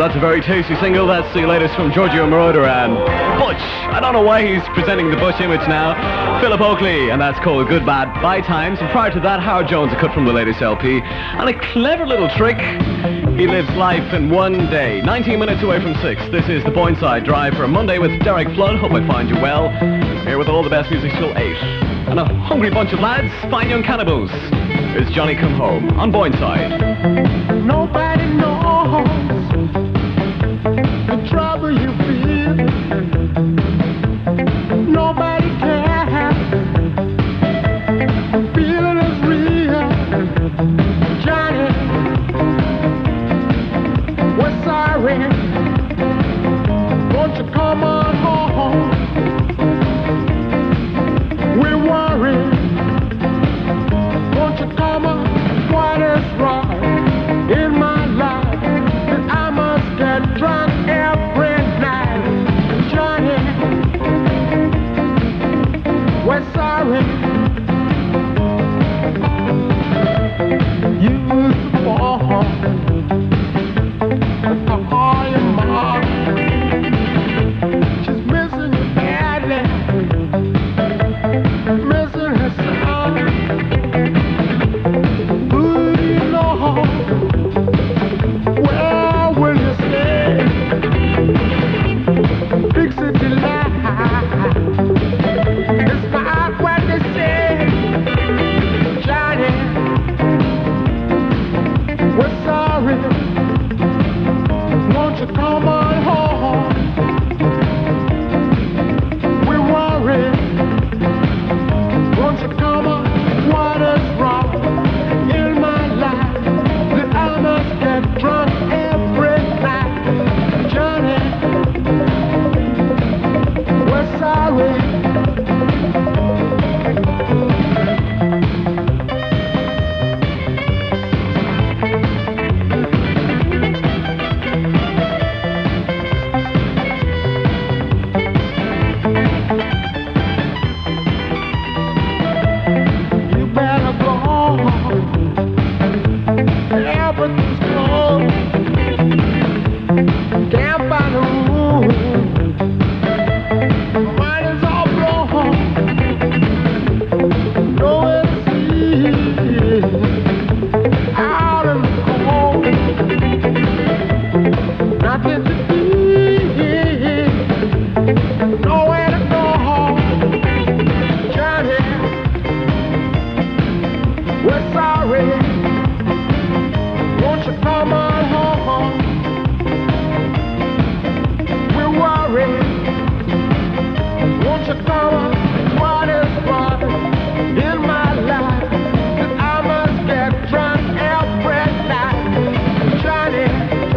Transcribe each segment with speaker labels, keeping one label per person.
Speaker 1: that's a very tasty single. That's the latest from Giorgio Moroder and Butch. I don't know why he's presenting the Butch image now. Philip Oakley, and that's called Good Bad Bye Times. And prior to that, Howard Jones, a cut from the latest LP. And a clever little trick. He lives life in one day. 19 minutes away from 6. This is the Pointside Drive for a Monday with Derek Flood. Hope I find you well. Here with all the best music till 8. And a hungry bunch of lads, fine young cannibals. It's Johnny Come Home on Pointside.
Speaker 2: Nobody knows the trouble you feel. Nobody cares. The feeling is real. Johnny, we're sorry. Won't you come on home? We're worried. Won't you come on? What is wrong in my life that I must get drunk every night? Johnny, we're sorry. You was born to call your mom. She's missing you badly, missing her son. Who do you know? Where will you stay? Fix it to lie. It's not what they say. Johnny, we're sorry. Won't you come on home? We're worried. Won't you come on? What is wrong in my life that I must get drunk every night? Johnny, we're sorry. You better go. Everything's closed. Can't find a room. My mind is all blown. Nowhere to see. Out in the cold. Nothing to eat. Nowhere to go. Johnny, we're sorry. Won't you come on home? We're worried. Won't you come on? What is wrong in my life that I must get drunk every night? Johnny,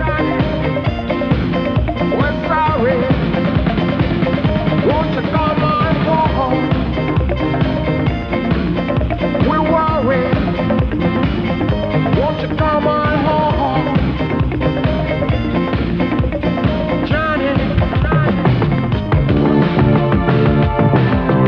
Speaker 2: we're sorry. Won't you come on home? We're worried. Won't you come on home? Johnny,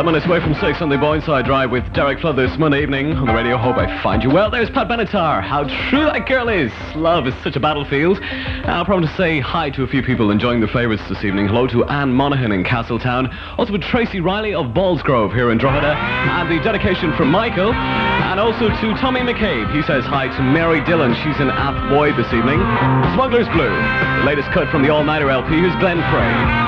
Speaker 1: minutes away from 6 on the Boyneside Drive with Derek Flood this Monday evening on the radio. Hope I find you well. There's Pat Benatar. How true that girl is. Love is such a battlefield. I'll promise to say hi to a few people enjoying the favourites this evening. Hello to Anne Monaghan in Castletown. Also with Tracy Riley of Ballsgrove here in Drogheda. And the dedication from Michael. And also to Tommy McCabe. He says hi to Mary Dillon. She's in Athboy this evening. Smuggler's Blue. The latest cut from the All-Nighter LP. Here's Glenn Frey.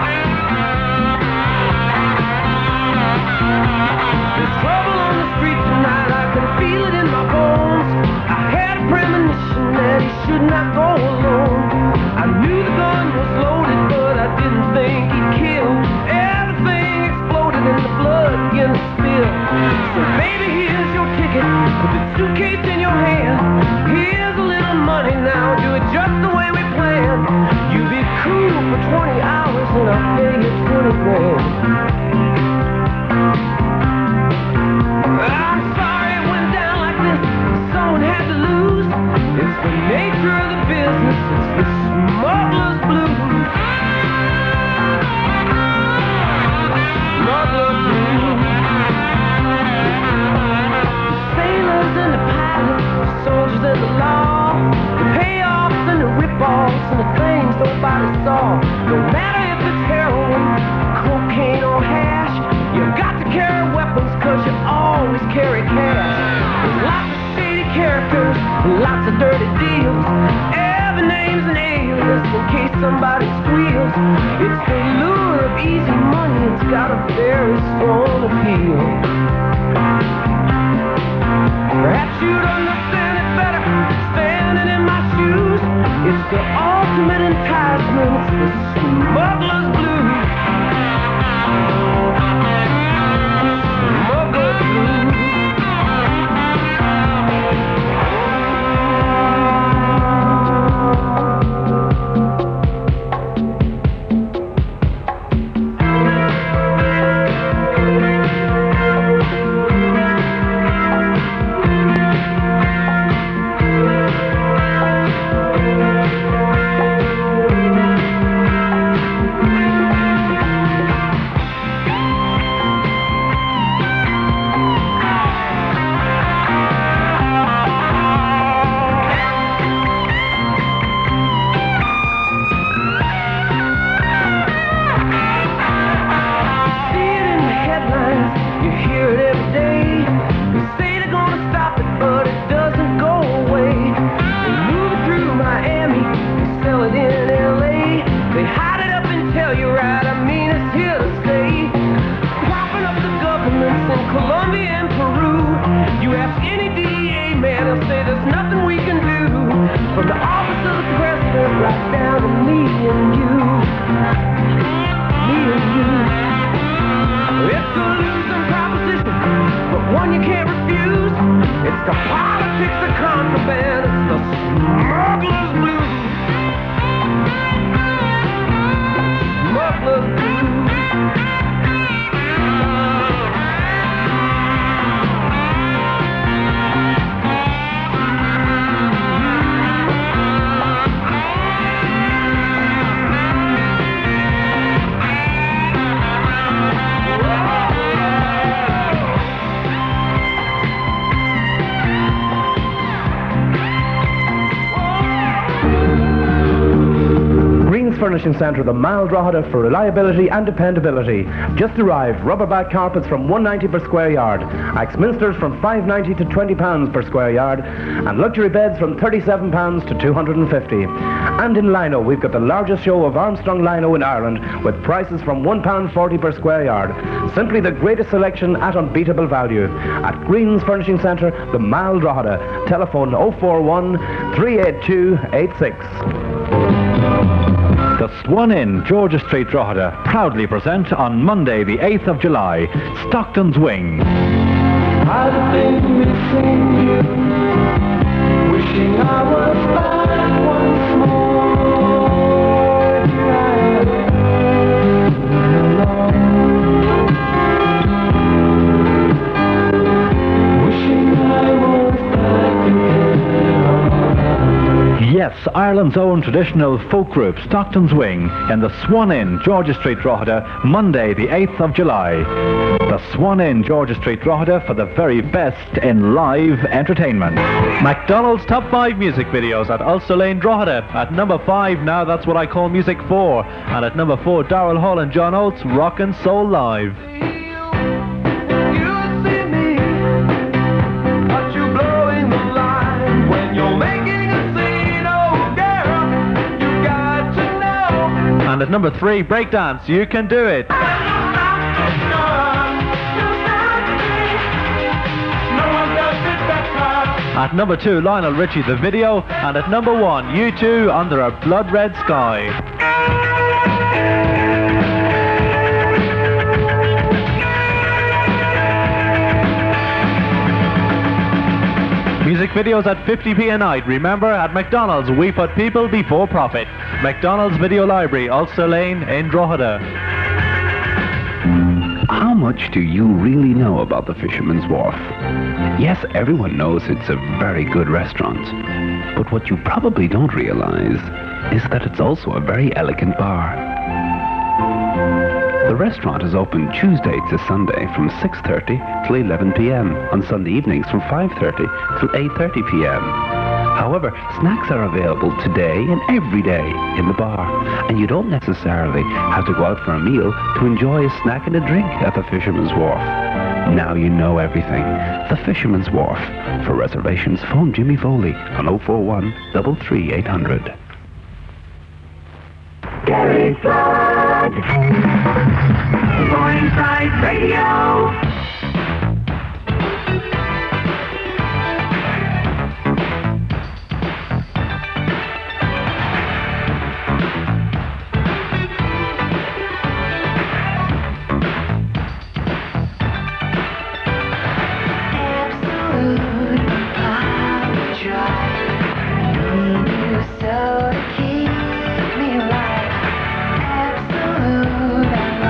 Speaker 2: Trouble on the street tonight, I can feel it in my bones. I had a premonition that he should not go alone. I knew the gun was loaded, but I didn't think he'd kill. Everything exploded and the blood began to spill. So baby, here's your ticket, put the suitcase in your hand. Here's a little money now, do it just the way we planned. You be cool for 20 hours and I'll pay you 20 grand. I'm sorry it went down like this. Someone had to lose. It's the nature of the business. It's the smuggler's blues. Smuggler's blues. The sailors and the pilots, the soldiers and the law, the payoffs and the rip-offs and the things nobody saw. No matter if it's heroin, cocaine or hash, you got to carry weapons cause you always carry cash. There's lots of shady characters, lots of dirty deals. Every name's an alias in case somebody squeals. It's the lure of easy money, it's got a very strong appeal. Perhaps you'd understand it better standing in my shoes. It's the ultimate enticement, it's the smuggler's blues.
Speaker 3: Furnishing Centre, the Mile Drogheda for reliability and dependability. Just arrived, rubber back carpets from $1.90 per square yard, Axminsters from $5.90 to £20 per square yard, and luxury beds from £37 to $250. And in lino, we've got the largest show of Armstrong lino in Ireland, with prices from £1.40 per square yard. Simply the greatest selection at unbeatable value. At Green's Furnishing Centre, the Mile Drogheda. Telephone 041 382 86.
Speaker 4: The Swan Inn, Georgia Street, Drogheda, proudly present on Monday the 8th of July, Stockton's Wing.
Speaker 2: I've been missing you, wishing I was back once more.
Speaker 4: Yes, Ireland's own traditional folk group Stockton's Wing in the Swan Inn, Georgia Street, Drogheda, Monday the 8th of July. The Swan Inn, Georgia Street, Drogheda, for the very best in live entertainment.
Speaker 5: McDonald's Top 5 music videos at Ulster Lane, Drogheda. At number 5, Now That's What I Call Music 4. And at number 4, Darrell Hall and John Oates, Rockin' Soul Live. And at number 3, Breakdance, You Can Do It. At number 2, Lionel Richie, The Video. And at number 1, U2, Under a Blood Red Sky. Music videos at 50p a night. Remember, at McDonald's, we put people before profit. McDonald's Video Library, Ulster Lane in Drogheda.
Speaker 6: How much do you really know about the Fisherman's Wharf? Yes, everyone knows it's a very good restaurant. But what you probably don't realize is that it's also a very elegant bar. The restaurant is open Tuesday to Sunday from 6:30 till 11 p.m. On Sunday evenings from 5:30 till 8:30 p.m. However, snacks are available today and every day in the bar, and you don't necessarily have to go out for a meal to enjoy a snack and a drink at the Fisherman's Wharf. Now you know everything. The Fisherman's Wharf. For reservations, phone Jimmy Foley on 041 33 800.
Speaker 2: Gary Flood. Morningside Radio.
Speaker 7: So to keep me right, absolute.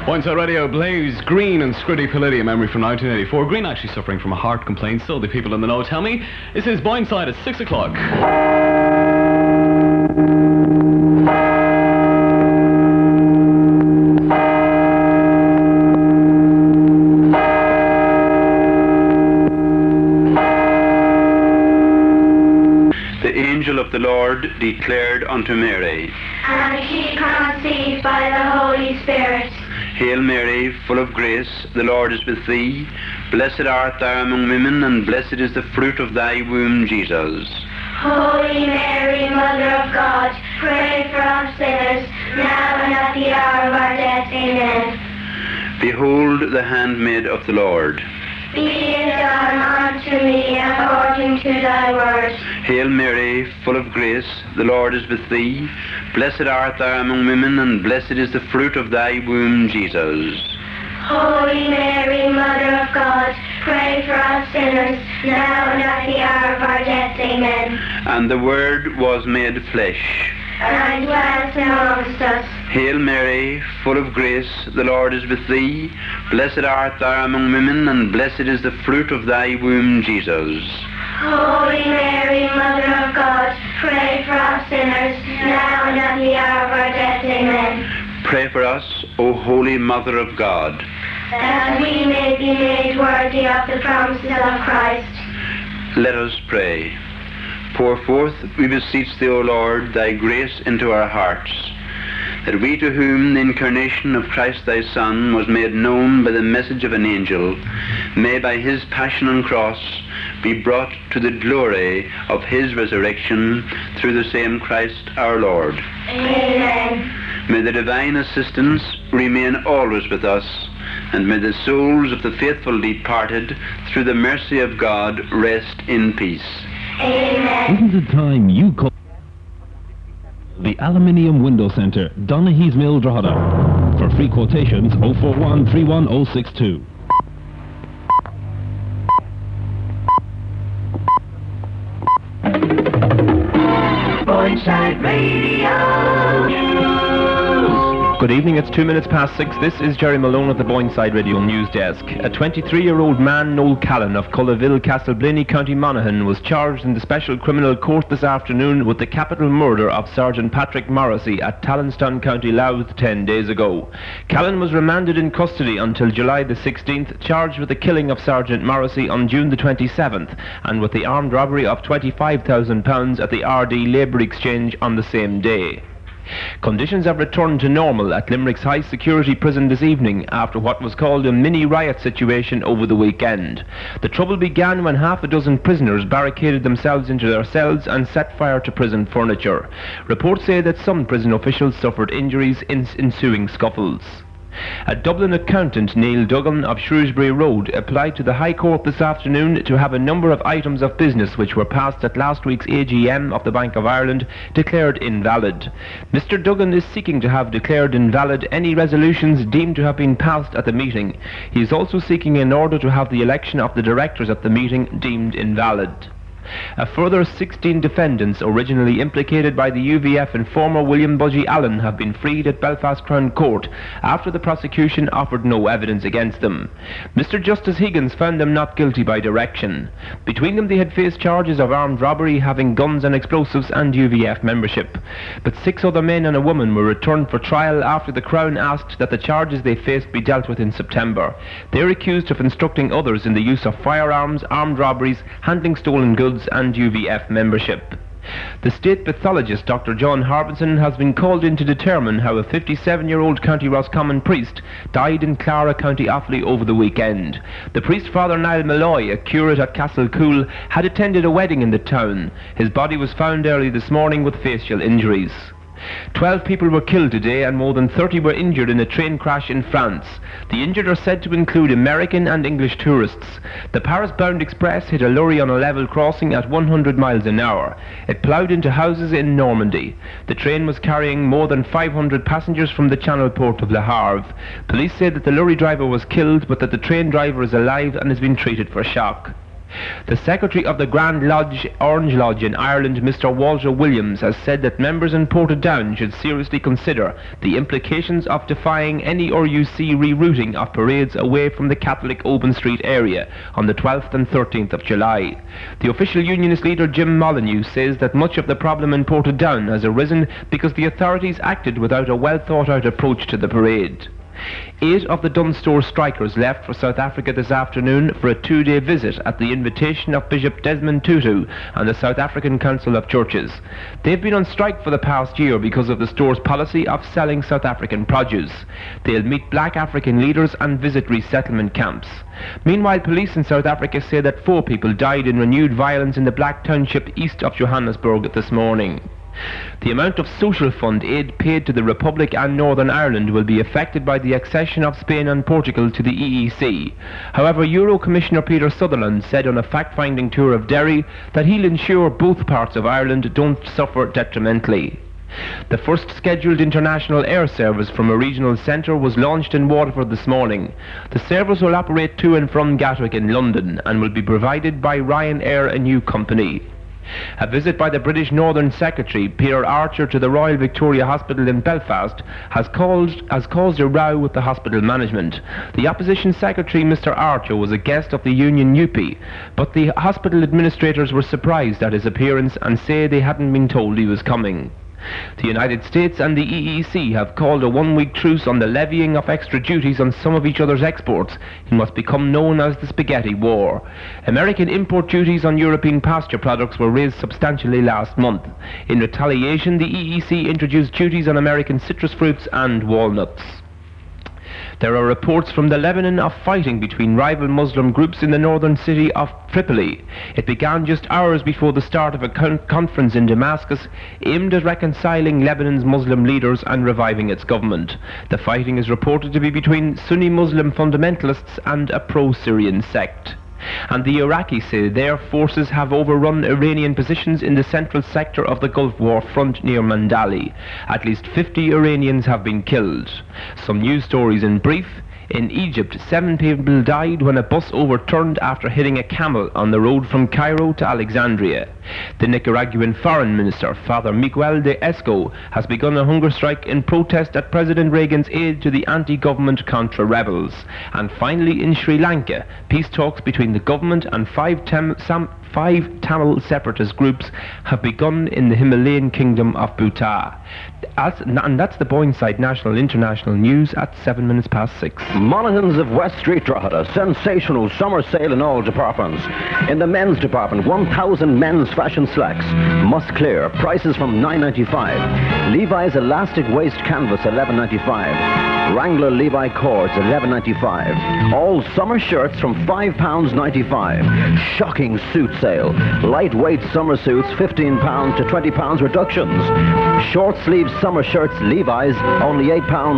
Speaker 1: Boyneside Radio, Blaze, Green and Scritti Politti, a memory from 1984. Green actually suffering from a heart complaint, still the people in the know tell me. This is Boyneside at 6 o'clock.
Speaker 6: The angel of the Lord declared unto Mary,
Speaker 7: and she conceived by the Holy Spirit.
Speaker 6: Hail Mary, full of grace, the Lord is with thee. Blessed art thou among women, and blessed is the fruit of thy womb, Jesus.
Speaker 7: Holy Mary, Mother of God, pray for us sinners, now and at the hour of our death. Amen.
Speaker 6: Behold the handmaid of the Lord.
Speaker 7: Be it done unto me according to thy word.
Speaker 6: Hail Mary, full of grace, the Lord is with thee. Blessed art thou among women, and blessed is the fruit of thy womb, Jesus.
Speaker 7: Holy Mary, Mother of God, pray for us sinners, now and at the hour of our death. Amen.
Speaker 6: And the Word was made flesh,
Speaker 7: and dwelt amongst us.
Speaker 6: Hail Mary, full of grace, the Lord is with thee. Blessed art thou among women, and blessed is the fruit of thy womb, Jesus.
Speaker 7: Holy Mary, Mother of God, pray for us sinners, now and at the hour of our death. Amen.
Speaker 6: Pray for us, O Holy Mother of God,
Speaker 7: that we may be made worthy of the promises of Christ.
Speaker 6: Let us pray. Pour forth, we beseech thee, O Lord, thy grace into our hearts, that we to whom the incarnation of Christ thy Son was made known by the message of an angel, may by his passion and cross be brought to the glory of his resurrection through the same Christ our Lord.
Speaker 7: Amen.
Speaker 6: May the divine assistance remain always with us, and may the souls of the faithful departed through the mercy of God rest in peace.
Speaker 7: Amen.
Speaker 8: Isn't it time you call the Aluminium Window Centre, Donaghy's Mill, Drogheda? For free quotations, 041 31062.
Speaker 2: Boyneside Radio News.
Speaker 5: Good evening, it's 2 minutes past 6. This is Jerry Malone at the Boyneside Radio News Desk. A 23-year-old man, Noel Callan of Cullaville, Castleblaney, County Monaghan, was charged in the Special Criminal Court this afternoon with the capital murder of Sergeant Patrick Morrissey at Talonstown, County Louth 10 days ago. Callan was remanded in custody until July the 16th, charged with the killing of Sergeant Morrissey on June the 27th and with the armed robbery of £25,000 at the RD Labour Exchange on the same day. Conditions have returned to normal at Limerick's high security prison this evening after what was called a mini riot situation over the weekend. The trouble began when half a dozen prisoners barricaded themselves into their cells and set fire to prison furniture. Reports say that some prison officials suffered injuries in ensuing scuffles. A Dublin accountant, Neil Duggan of Shrewsbury Road, applied to the High Court this afternoon to have a number of items of business which were passed at last week's AGM of the Bank of Ireland declared invalid. Mr. Duggan is seeking to have declared invalid any resolutions deemed to have been passed at the meeting. He is also seeking an order to have the election of the directors at the meeting deemed invalid. A further 16 defendants originally implicated by the UVF informer William Budgie Allen have been freed at Belfast Crown Court after the prosecution offered no evidence against them. Mr. Justice Higgins found them not guilty by direction. Between them they had faced charges of armed robbery, having guns and explosives and UVF membership. But 6 other men and a woman were returned for trial after the Crown asked that the charges they faced be dealt with in September. They are accused of instructing others in the use of firearms, armed robberies, handling stolen goods and UVF membership. The state pathologist Dr. John Harbinson has been called in to determine how a 57-year-old County Roscommon priest died in Clara, County Offaly over the weekend. The priest, Father Niall Malloy, a curate at Castlecool, had attended a wedding in the town. His body was found early this morning with facial injuries. 12 people were killed today and more than 30 were injured in a train crash in France. The injured are said to include American and English tourists. The Paris-bound express hit a lorry on a level crossing at 100 miles an hour. It ploughed into houses in Normandy. The train was carrying more than 500 passengers from the Channel port of Le Havre. Police say that the lorry driver was killed but that the train driver is alive and has been treated for shock. The Secretary of the Grand Lodge, Orange Lodge in Ireland, Mr. Walter Williams, has said that members in Portadown should seriously consider the implications of defying any RUC rerouting of parades away from the Catholic Open Street area on the 12th and 13th of July. The official unionist leader Jim Molyneux says that much of the problem in Portadown has arisen because the authorities acted without a well-thought-out approach to the parade. 8 of the Dunstore strikers left for South Africa this afternoon for a 2-day visit at the invitation of Bishop Desmond Tutu and the South African Council of Churches. They've been on strike for the past year because of the store's policy of selling South African produce. They'll meet black African leaders and visit resettlement camps. Meanwhile, police in South Africa say that 4 people died in renewed violence in the Black Township east of Johannesburg this morning. The amount of social fund aid paid to the Republic and Northern Ireland will be affected by the accession of Spain and Portugal to the EEC. However, Euro Commissioner Peter Sutherland said on a fact-finding tour of Derry that he'll ensure both parts of Ireland don't suffer detrimentally. The first scheduled international air service from a regional centre was launched in Waterford this morning. The service will operate to and from Gatwick in London and will be provided by Ryanair, a new company. A visit by the British Northern Secretary, Peter Archer, to the Royal Victoria Hospital in Belfast has caused a row with the hospital management. The Opposition Secretary, Mr. Archer, was a guest of the union UPI, but the hospital administrators were surprised at his appearance and say they hadn't been told he was coming. The United States and the EEC have called a 1-week truce on the levying of extra duties on some of each other's exports in what's become known as the Spaghetti War. American import duties on European pasture products were raised substantially last month. In retaliation, the EEC introduced duties on American citrus fruits and walnuts. There are reports from the Lebanon of fighting between rival Muslim groups in the northern city of Tripoli. It began just hours before the start of a conference in Damascus aimed at reconciling Lebanon's Muslim leaders and reviving its government. The fighting is reported to be between Sunni Muslim fundamentalists and a pro-Syrian sect. And the Iraqis say their forces have overrun Iranian positions in the central sector of the Gulf War front near Mandali. At least 50 Iranians have been killed. Some news stories in brief. In Egypt, 7 people died when a bus overturned after hitting a camel on the road from Cairo to Alexandria. The Nicaraguan Foreign Minister, Father Miguel de Esco, has begun a hunger strike in protest at President Reagan's aid to the anti-government Contra rebels. And finally, in Sri Lanka, peace talks between the government and 5 Tamil separatist groups have begun in the Himalayan kingdom of Bhutan. And that's the Boyneside National International News at 6:07.
Speaker 9: Monaghan's of West Street, Drogheda. Sensational summer sale in all departments. In the men's department, 1,000 men's fashion slacks. Must clear. Prices from $9.95. Levi's elastic waist canvas, $11.95. Wrangler Levi cords, $11.95. All summer shirts from £5.95. Shocking suit sale. Lightweight summer suits, £15 to £20 reductions. Short sleeve summer shirts, Levi's, only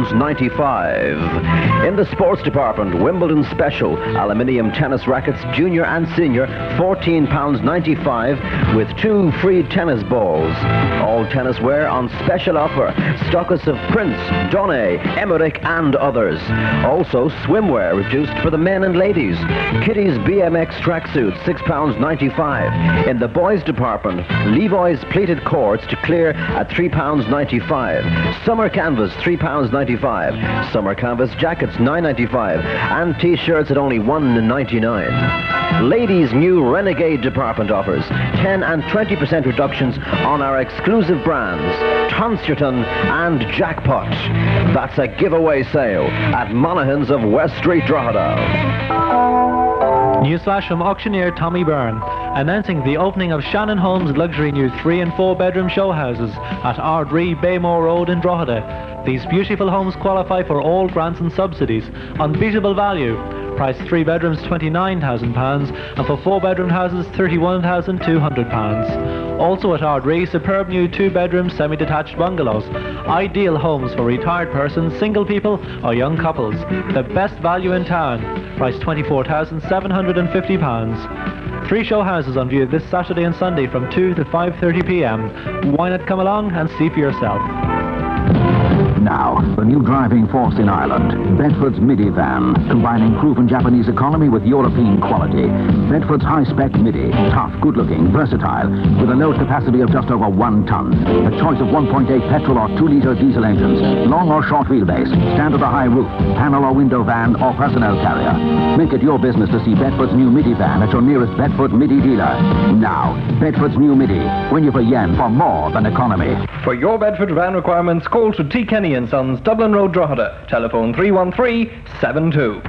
Speaker 9: £8.95. In the sports department, Wimbledon special. Aluminium tennis rackets, junior and senior, £14.95 with 2 free tennis balls. All tennis wear on special offer. Stockists of Prince, Donnet, Emmerich and others. Also swimwear reduced for the men and ladies. Kiddies BMX tracksuits, £6.95. In the boys department, Levi's pleated cords to clear at £3.95. Summer canvas, £3.95. Summer canvas jackets, $9.95. And t-shirts at only $1.99. Ladies' new Renegade department offers 10 and 20% reductions on our exclusive brands, Tonserton and Jackpot. That's a giveaway sale at Monaghan's of West Street, Drogheda.
Speaker 10: Newsflash from auctioneer Tommy Byrne, announcing the opening of Shannon Homes luxury new 3 and 4 bedroom show houses at Ardree Baymore Road in Drogheda. These beautiful homes qualify for all grants and subsidies. Unbeatable value. Price 3 bedrooms £29,000 and for 4 bedroom houses £31,200. Also at Ardree, superb new 2 bedroom semi-detached bungalows. Ideal homes for retired persons, single people or young couples. The best value in town. Price £24,750. 3 show houses on view this Saturday and Sunday from 2 to 5:30 p.m. Why not come along and see for yourself?
Speaker 11: Now, The new driving force in Ireland, Bedford's Midi van, combining proven Japanese economy with European quality. Bedford's high-spec Midi, tough, good-looking, versatile, with a load capacity of just over 1 ton. A choice of 1.8 petrol or 2-litre diesel engines, long or short wheelbase, standard or high roof, panel or window van or personnel carrier. Make it your business to see Bedford's new Midi van at your nearest Bedford Midi dealer. Now, Bedford's new Midi, when you've a yen for more than economy.
Speaker 3: For your Bedford van requirements, call to T. Kenny & Sons, Dublin Road, Drogheda. Telephone 313-72.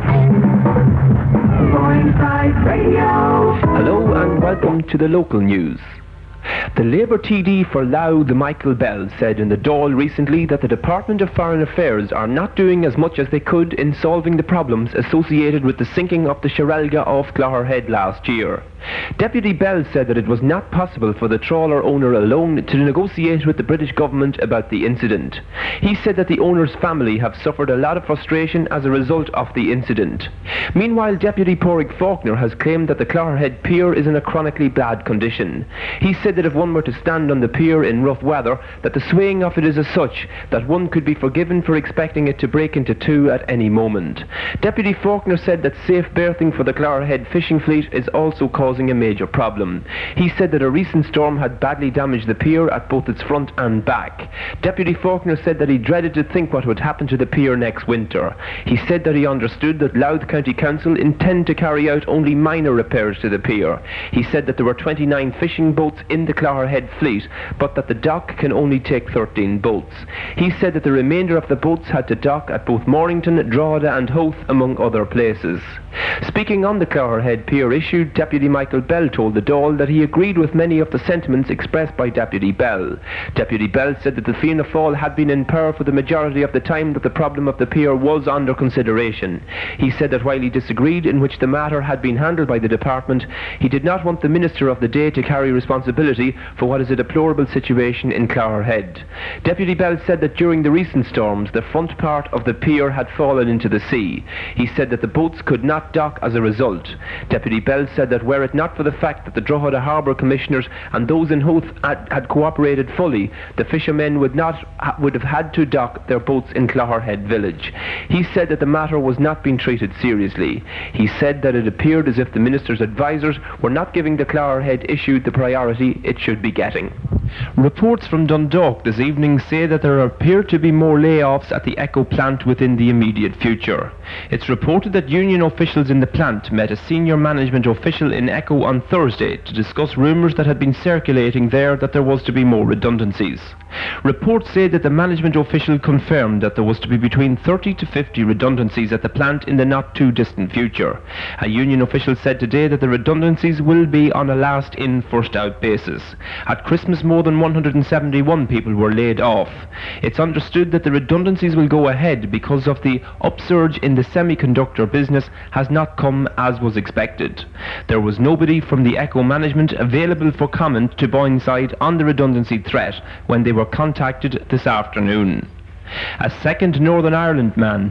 Speaker 5: Hello and welcome to the local news. The Labour TD for Louth, Michael Bell, said in the Dáil recently that the Department of Foreign Affairs are not doing as much as they could in solving the problems associated with the sinking of the Sherelga off Clogherhead last year. Deputy Bell said that it was not possible for the trawler owner alone to negotiate with the British government about the incident. He said that the owner's family have suffered a lot of frustration as a result of the incident. Meanwhile, Deputy Pádraig Faulkner has claimed that the Clogherhead pier is in a chronically bad condition. He said that if one were to stand on the pier in rough weather, that the swaying of it is as such that one could be forgiven for expecting it to break into two at any moment. Deputy Faulkner said that safe berthing for the Clogherhead fishing fleet is also causing a major problem. He said that a recent storm had badly damaged the pier at both its front and back. Deputy Faulkner said that he dreaded to think what would happen to the pier next winter. He said that he understood that Louth County Council intend to carry out only minor repairs to the pier. He said that there were 29 fishing boats in the Clogherhead fleet, but that the dock can only take 13 boats. He said that the remainder of the boats had to dock at both Mornington, Drogheda and Howth, among other places. Speaking on the Clogherhead pier issue, Deputy Michael Bell told the Dáil that he agreed with many of the sentiments expressed by Deputy Bell. Deputy Bell said that the Fianna Fáil had been in power for the majority of the time that the problem of the pier was under consideration. He said that while he disagreed in which the matter had been handled by the department, he did not want the minister of the day to carry responsibility for what is a deplorable situation in Clogherhead. Deputy Bell said that during the recent storms, the front part of the pier had fallen into the sea. He said that the boats could not dock as a result. Deputy Bell said that were it not for the fact that the Drogheda Harbour Commissioners and those in Howth had cooperated fully, the fishermen would have had to dock their boats in Clogherhead village. He said that the matter was not being treated seriously. He said that it appeared as if the minister's advisers were not giving the Clogherhead issue the priority it should be getting. Reports from Dundalk this evening say that there appear to be more layoffs at the Echo plant within the immediate future. It's reported that union officials in the plant met a senior management official in Echo on Thursday to discuss rumours that had been circulating there that there was to be more redundancies. Reports say that the management official confirmed that there was to be between 30 to 50 redundancies at the plant in the not too distant future. A union official said today that the redundancies will be on a last in first out basis. At Christmas, more than 171 people were laid off. It's understood that the redundancies will go ahead because of the upsurge in the semiconductor business has not come as was expected. There was nobody from the Echo management available for comment to Boyneside on the redundancy threat when they were contacted this afternoon. A second Northern Ireland man,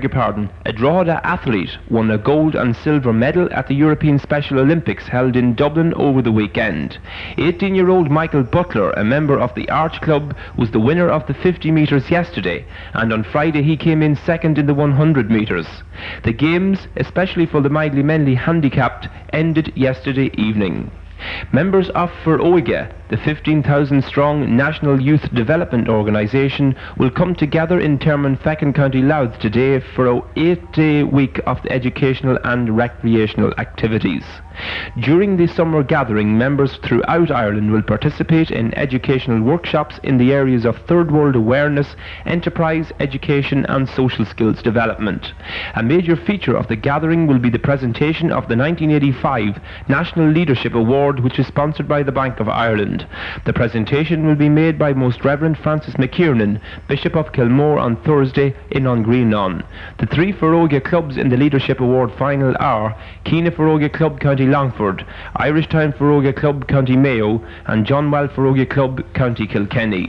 Speaker 5: a Drogheda athlete, won a gold and silver medal at the European Special Olympics held in Dublin over the weekend. 18-year-old Michael Butler, a member of the Arch Club, was the winner of the 50 metres yesterday, and on Friday he came in second in the 100 metres. The games, especially for the mildly mentally handicapped, ended yesterday evening. Members of Foróige, the 15,000-strong National Youth Development Organisation, will come together in Termonfeckin, County Louth today for an 8-day week of educational and recreational activities. During the summer gathering, members throughout Ireland will participate in educational workshops in the areas of third world awareness, enterprise, education and social skills development. A major feature of the gathering will be the presentation of the 1985 National Leadership Award, which is sponsored by the Bank of Ireland. The presentation will be made by Most Reverend Francis McKiernan, Bishop of Kilmore, on Thursday in Greenlawn. The three Foróige clubs in the Leadership Award final are Keena Foróige Club, County Longford, Irish Town Foróige Club, County Mayo and John Well Foróige Club, County Kilkenny.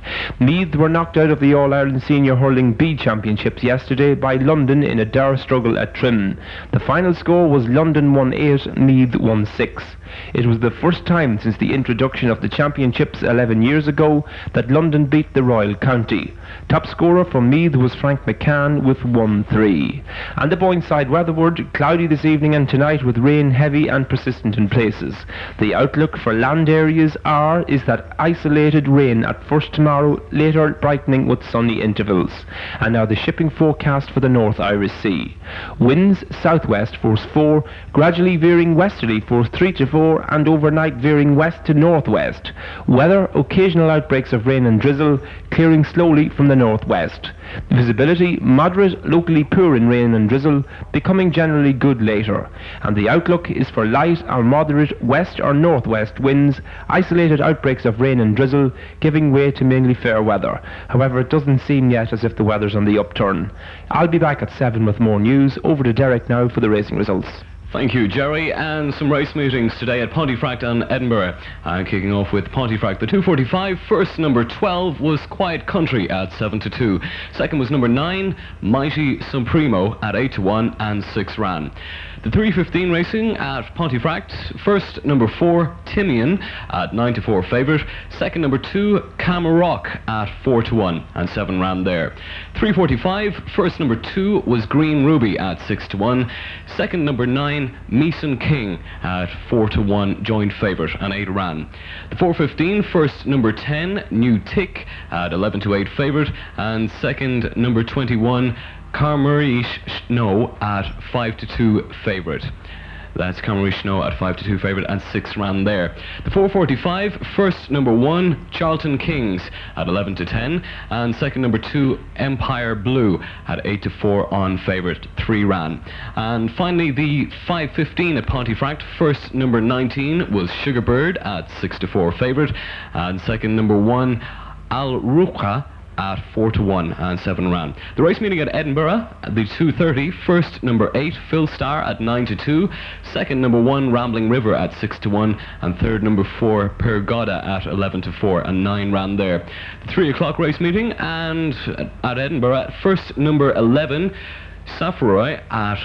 Speaker 5: Meath were knocked out of the All-Ireland Senior Hurling B Championships yesterday by London in a dour struggle at Trim. The final score was London 1-8, Meath 1-6. It was the first time since the introduction of the championships 11 years ago that London beat the Royal County. Top scorer for Meath was Frank McCann with 1-3. And the Boyneside weatherward, cloudy this evening and tonight with rain heavy and persistent in places. The outlook for land areas is that isolated rain at first tomorrow, later brightening with sunny intervals. And now the shipping forecast for the North Irish Sea. Winds southwest force 4, gradually veering westerly force 3 to 4, and overnight veering west to northwest. Weather, occasional outbreaks of rain and drizzle, clearing slowly from the northwest. Visibility, moderate, locally poor in rain and drizzle, becoming generally good later. And the outlook is for light or moderate west or northwest winds, isolated outbreaks of rain and drizzle, giving way to mainly fair weather. However, it doesn't seem yet as if the weather's on the upturn. I'll be back at 7 with more news. Over to Derek now for the racing results.
Speaker 1: Thank you, Jerry. And some race meetings today at Pontefract and Edinburgh. Kicking off with Pontefract, the 245. First, number 12 was Quiet Country at 7-2. Second was number 9, Mighty Supremo at 8-1 and 6 ran. The 315 racing at Pontefract. First, number 4, Timian at 9-4 favourite. Second, number 2, Camarok at 4-1 and 7 ran there. 345. First, number 2 was Green Ruby at 6-1. Second, number 9, Meeson King at 4-1 joint favourite and 8 ran. The 415. First, number 10, New Tick at 11-8 favourite, and second, number 21, Carmery Snow at 5-2 favourite. That's Carmery Snow at 5-2 favourite and 6 ran there. The 445, first number 1, Charlton Kings at 11-10, and second number 2, Empire Blue at 8-4 on favourite, 3 ran. And finally the 515 at Pontefract, first number 19 was Sugarbird at 6-4 favourite, and second number 1, Al Ruqa at 4-1 and 7 ran. The race meeting at Edinburgh, the 230, first number 8, Phil Star at 9-2, second number 1, Rambling River at 6-1, and third number 4, Pergoda at 11-4 and 9 ran there. The 3 o'clock race meeting and at Edinburgh, first number 11, Safaroy at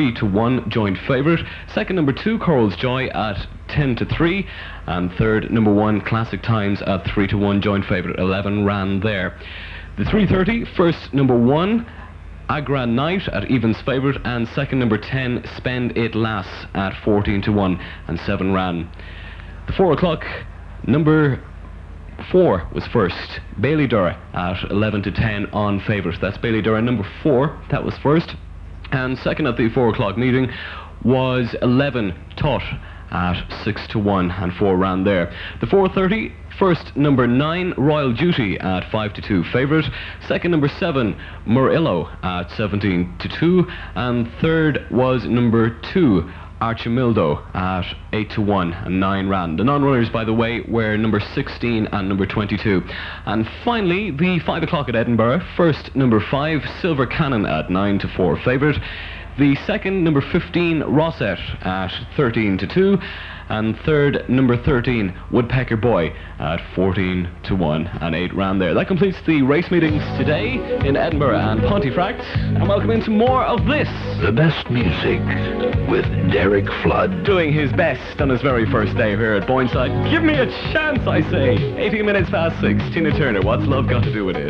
Speaker 1: 3-1 joint favourite, second number 2, Coral's Joy at 10-3, and third number 1, Classic Times at 3-1 joint favourite, 11 ran there. The 330, first number 1, Agra Knight at evens favourite, and second number 10, Spend It Lass at 14-1 and 7 ran. The 4 o'clock, number 4 was first, Bailey Durra at 11-10 on favourite. That's Bailey Durra, number 4, that was first. And second at the 4 o'clock meeting was 11 Tot at 6-1 and 4 ran there. The 430, first number 9, Royal Duty at 5-2 favourite, second number 7, Murillo at 17-2, and third was number 2, Archimildo at 8-1 and 9 ran. The non-runners, by the way, were number 16 and number 22. And finally, the 5 o'clock at Edinburgh, first number 5, Silver Cannon at 9-4 favourite, the second number 15, Rosset at 13-2, and third number 13, Woodpecker Boy at 14-1 and 8 ran there. That completes the race meetings today in Edinburgh and Pontefract, and welcome into more of this.
Speaker 12: The best music with Derek Flood.
Speaker 1: Doing his best on his very first day here at Boyneside. Give me a chance, I say. 18 minutes past 6, Tina Turner, What's Love Got to Do With It?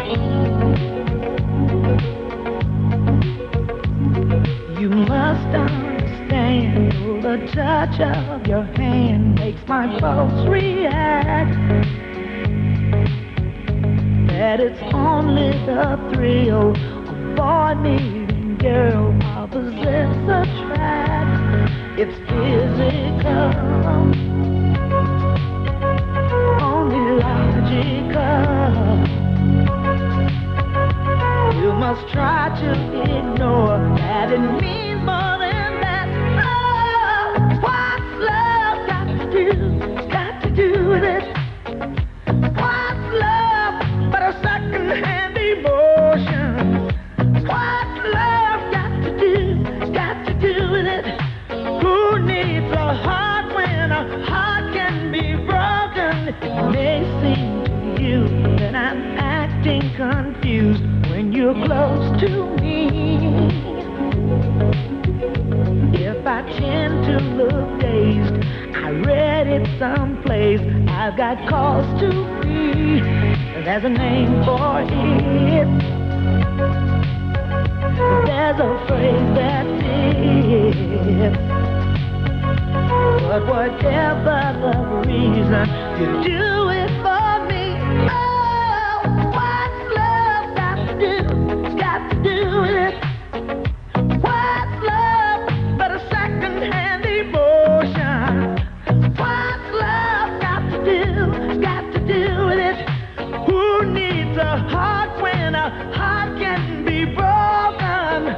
Speaker 13: You must understand, the touch of your hand makes my pulse react. That it's only the thrill of boy meeting girl, opposites attract. It's physical, only logical. You must try to ignore that it means more than that. Oh, what's love got to do with it? What's love but a second-hand emotion? What's love got to do with it? Who needs a heart when a heart can be broken? It may seem to you that I'm real close to me. If I tend to look dazed, I read it someplace. I've got cause to be. There's a name for it. There's a phrase that's it. But whatever the reason, you do it for me. Oh, what's love got to do? It's got to do with it. What's love but a second-hand emotion? What's love got to do? It's got to do with it. Who needs a heart when a heart can be broken?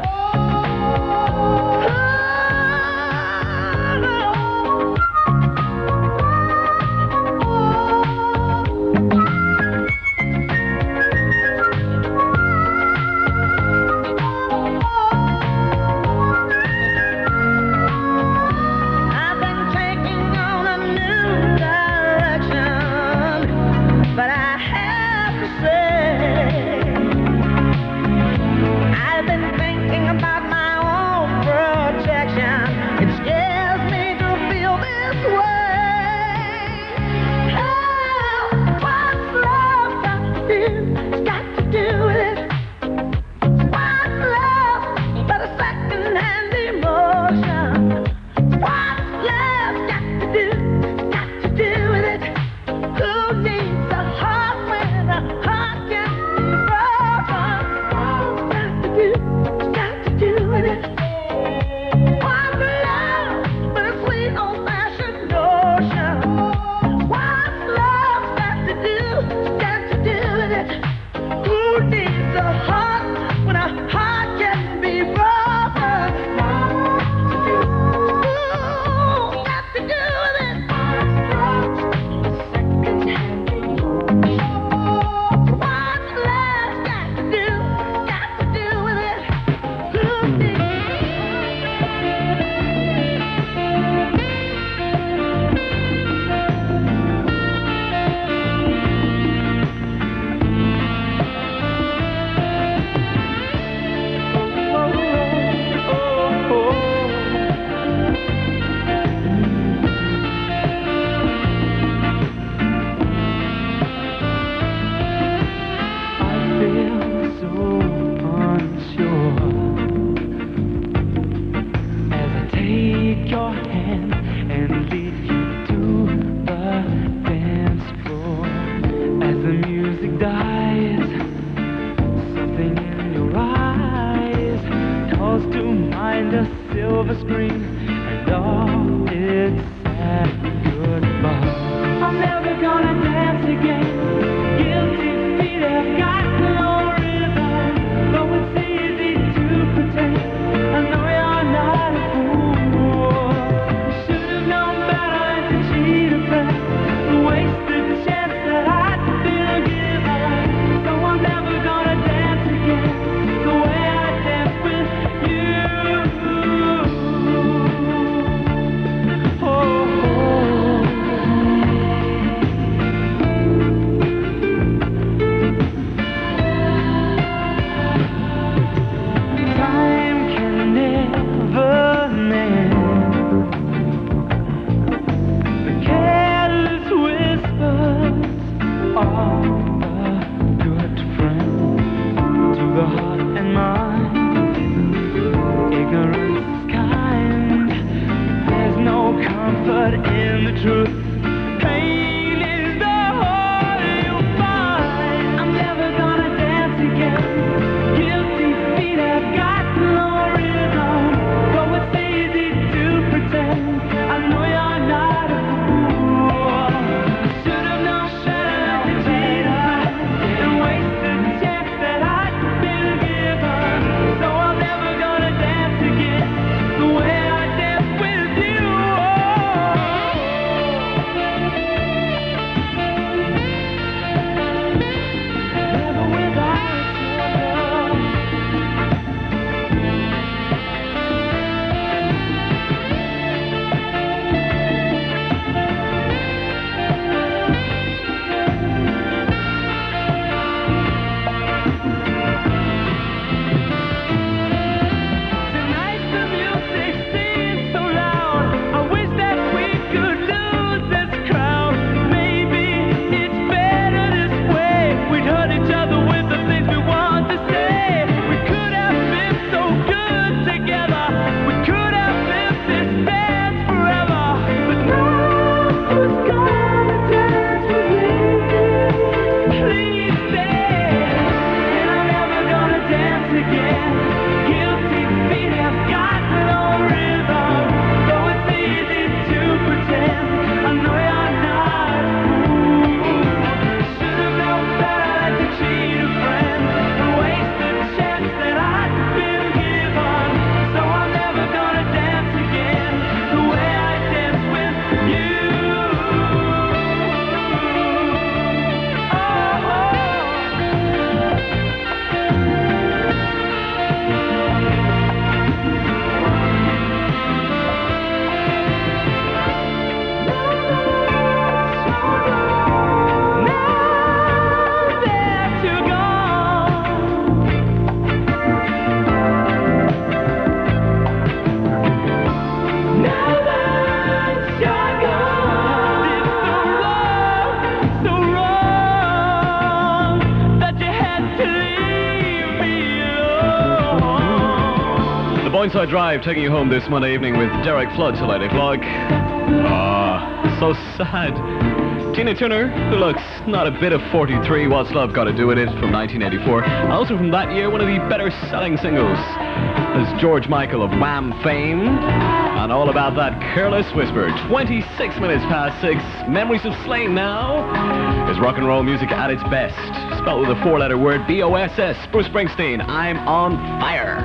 Speaker 1: Boyneside Drive taking you home this Monday evening with Derek Flood till 8 o'clock. So sad. Tina Turner, who looks not a bit of 43, What's Love Got to Do With It from 1984. Also from that year, one of the better selling singles is George Michael of Wham fame. And all about that Careless Whisper. 26 minutes past 6. Memories of Slain now is rock and roll music at its best. Spelled with a 4-letter word, B-O-S-S. Bruce Springsteen, I'm on fire.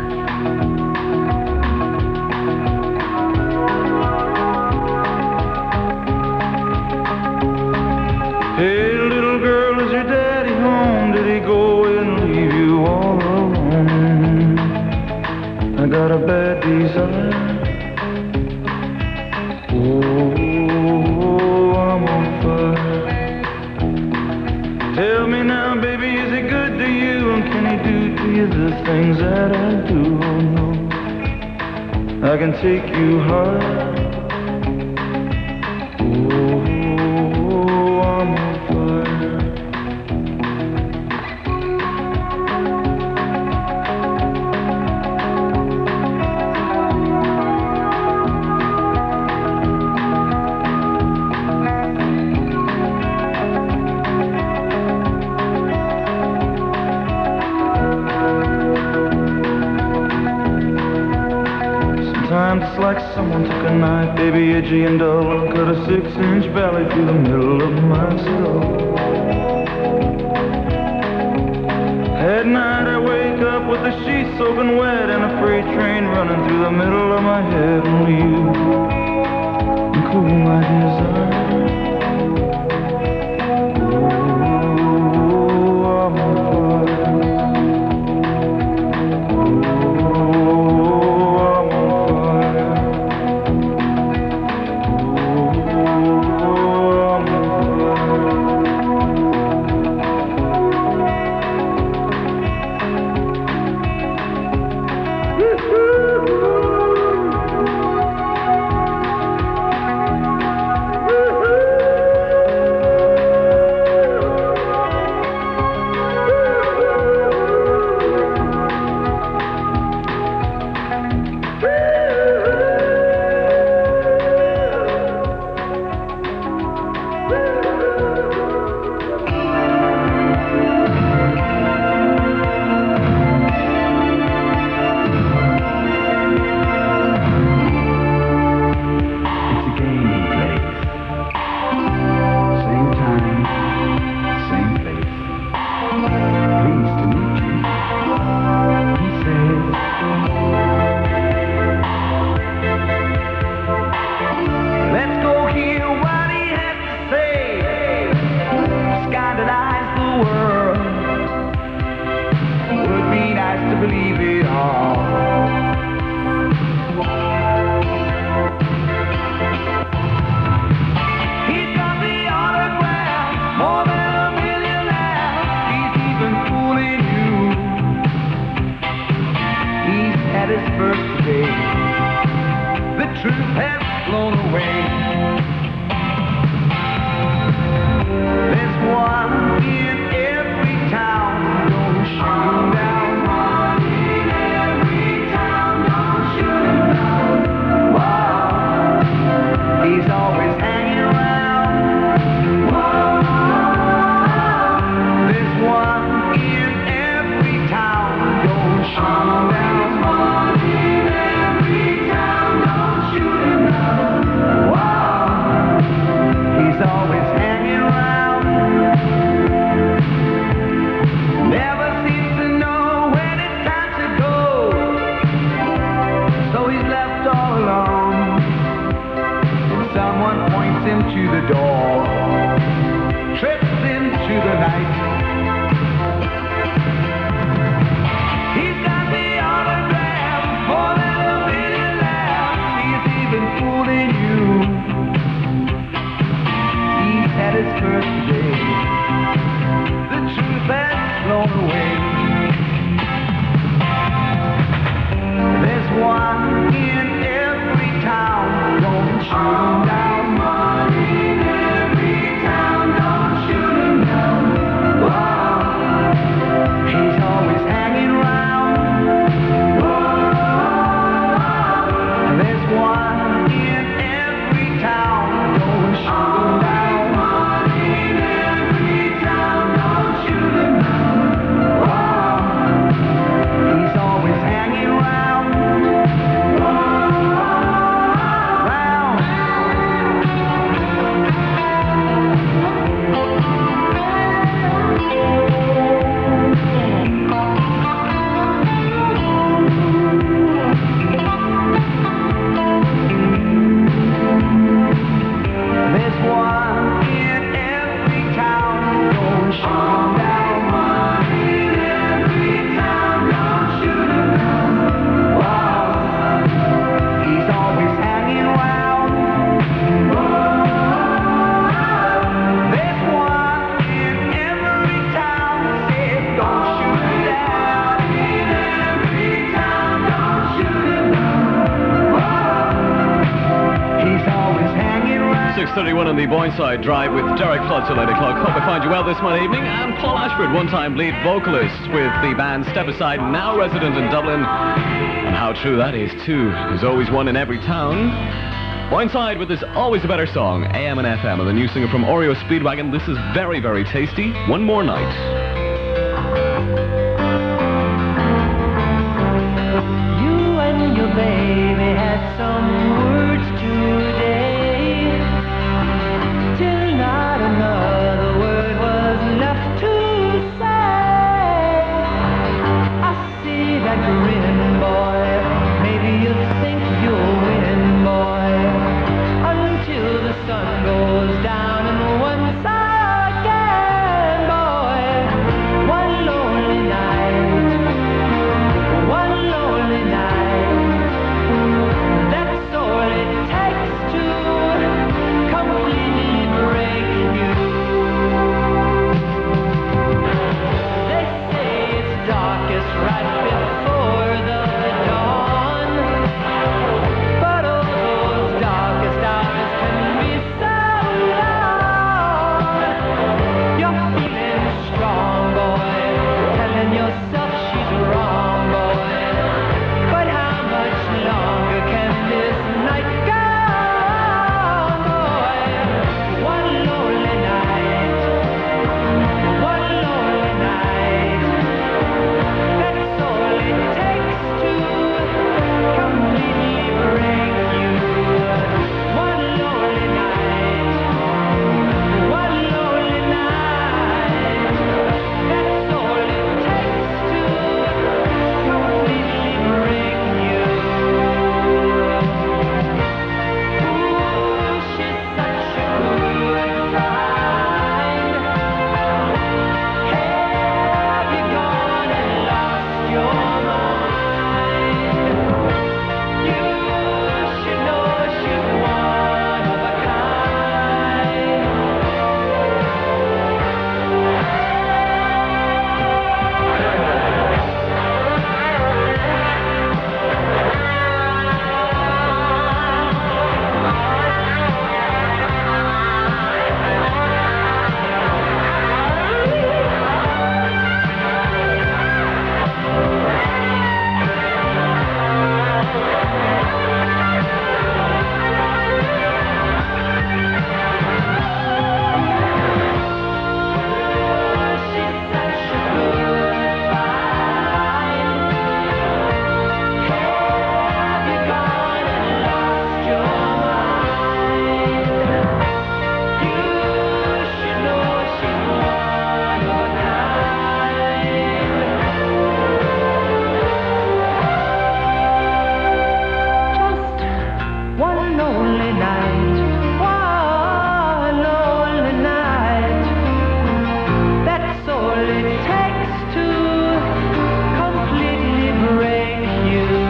Speaker 2: Hey, little girl, is your daddy home? Did he go and leave you all alone? I got a bad desire. Oh, I'm on fire. Tell me now, baby, is he good to you? And can he do to you the things that I do? Oh, no, I can take you high. It's like someone took a knife, baby, edgy and dull, and cut a 6-inch valley through the middle of my skull. At night I wake up with the sheets soaking wet and a freight train running through the middle of my head. Only you can cool my desire. Oh, I'm on fire.
Speaker 1: 6:31 on the Boyneside Drive with Derek Flood till 8 o'clock. Hope I find you well this Monday evening. And Paul Ashford, one-time lead vocalist with the band Step Aside, now resident in Dublin. And how true that is too. There's always one in every town. Boyneside with this Always a Better song, AM and FM, and the new singer from Oreo Speedwagon. This is very, very tasty. One More Night.
Speaker 2: You and your baby had some words today, till not another word was left to say. I see that grin, boy, maybe you think you'll win, boy, until the sun goes down and once again, boy, one lonely night, one lonely night, that's all it takes to completely break you. They say it's darkest right before the dawn, but all those darkest hours can be so long. You're feeling strong, boy, telling yourself she's wrong, boy, but how much longer can this night go on, boy? One lonely night, one lonely night, that's all it takes to completely break you. One lonely night, one lonely night, that's all it takes to completely break you. Ooh, she's such a good find. Have you gone and lost your mind? You should know she's one of a kind. One lonely night, one lonely night, that's all it takes to completely break you.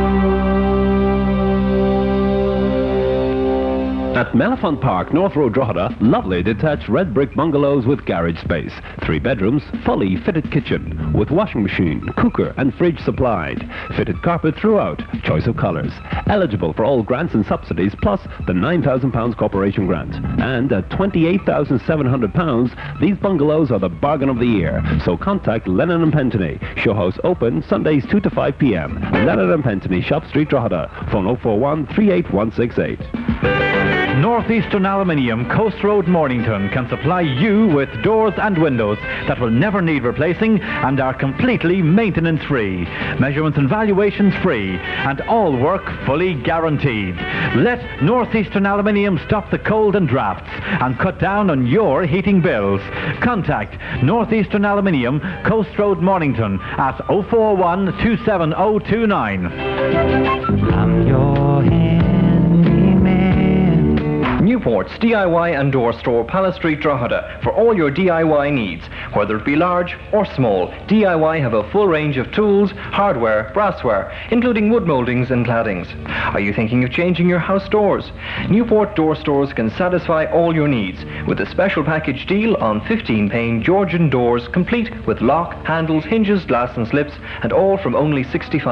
Speaker 6: At Melifont Park, North Road, Drogheda, lovely detached red brick bungalows with garage space. 3 bedrooms, fully fitted kitchen, with washing machine, cooker and fridge supplied. Fitted carpet throughout, choice of colours. Eligible for all grants and subsidies, plus the £9,000 corporation grant. And at £28,700, these bungalows are the bargain of the year. So contact Lennon and Pentony. Show house open Sundays 2 to 5 p.m. Lennon and Pentony, Shop Street, Drogheda. Phone 041 38168.
Speaker 4: Northeastern Aluminium, Coast Road, Mornington can supply you with doors and windows that will never need replacing and are completely maintenance free. Measurements and valuations free, and all work fully guaranteed. Let Northeastern Aluminium stop the cold and drafts and cut down on your heating bills. Contact Northeastern Aluminium, Coast Road, Mornington at 041 27029.
Speaker 2: I'm your handyman.
Speaker 14: Newport's DIY and door store, Palace Street, Drogheda, for all your DIY needs. Whether it be large or small, DIY have a full range of tools, hardware, brassware, including wood mouldings and claddings. Are you thinking of changing your house doors? Newport Door Stores can satisfy all your needs with a special package deal on 15-pane Georgian doors, complete with lock, handles, hinges, glass and slips, and all from only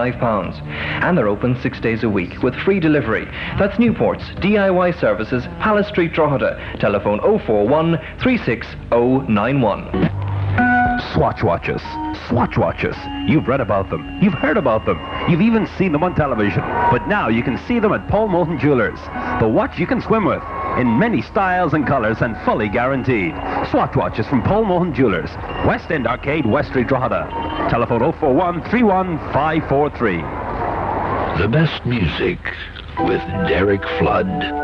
Speaker 14: £65. And they're open 6 days a week with free delivery. That's Newport's DIY Services, Palace Palace Street, Drogheda. Telephone 041 36091.
Speaker 6: Swatch watches. Swatch watches. You've read about them. You've heard about them. You've even seen them on television. But now you can see them at Paul Moulton Jewelers. The watch you can swim with. In many styles and colours and fully guaranteed. Swatch watches from Paul Moulton Jewelers. West End Arcade, West Street, Drogheda. Telephone 041 31543.
Speaker 12: The best music with Derek Flood.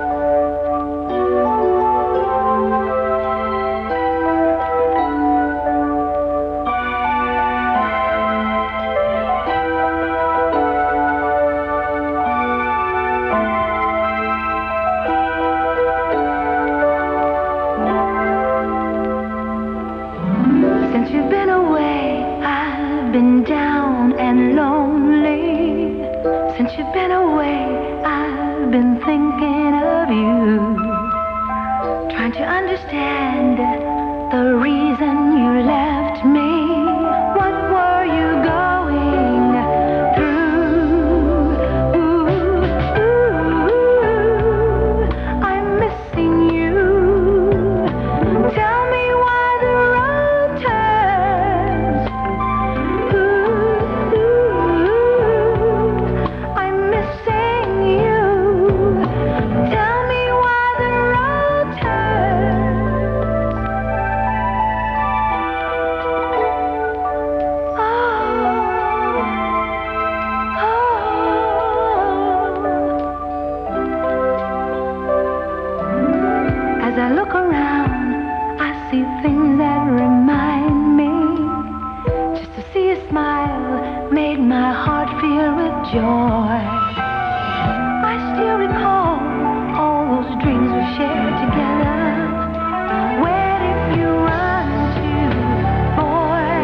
Speaker 13: Since you've been away, I've been down and lonely. Since you've been away, I've been thinking of you. Trying to understand the reason you left me. What were you going through? Ooh, I'm missing you. Tell me why the road turns. Ooh, I'm missing you. Tell me why the road As I look around, I see things that remind me. Just to see a smile made my heart fill with joy. I still recall all those dreams we shared together. Where did you run to, boy?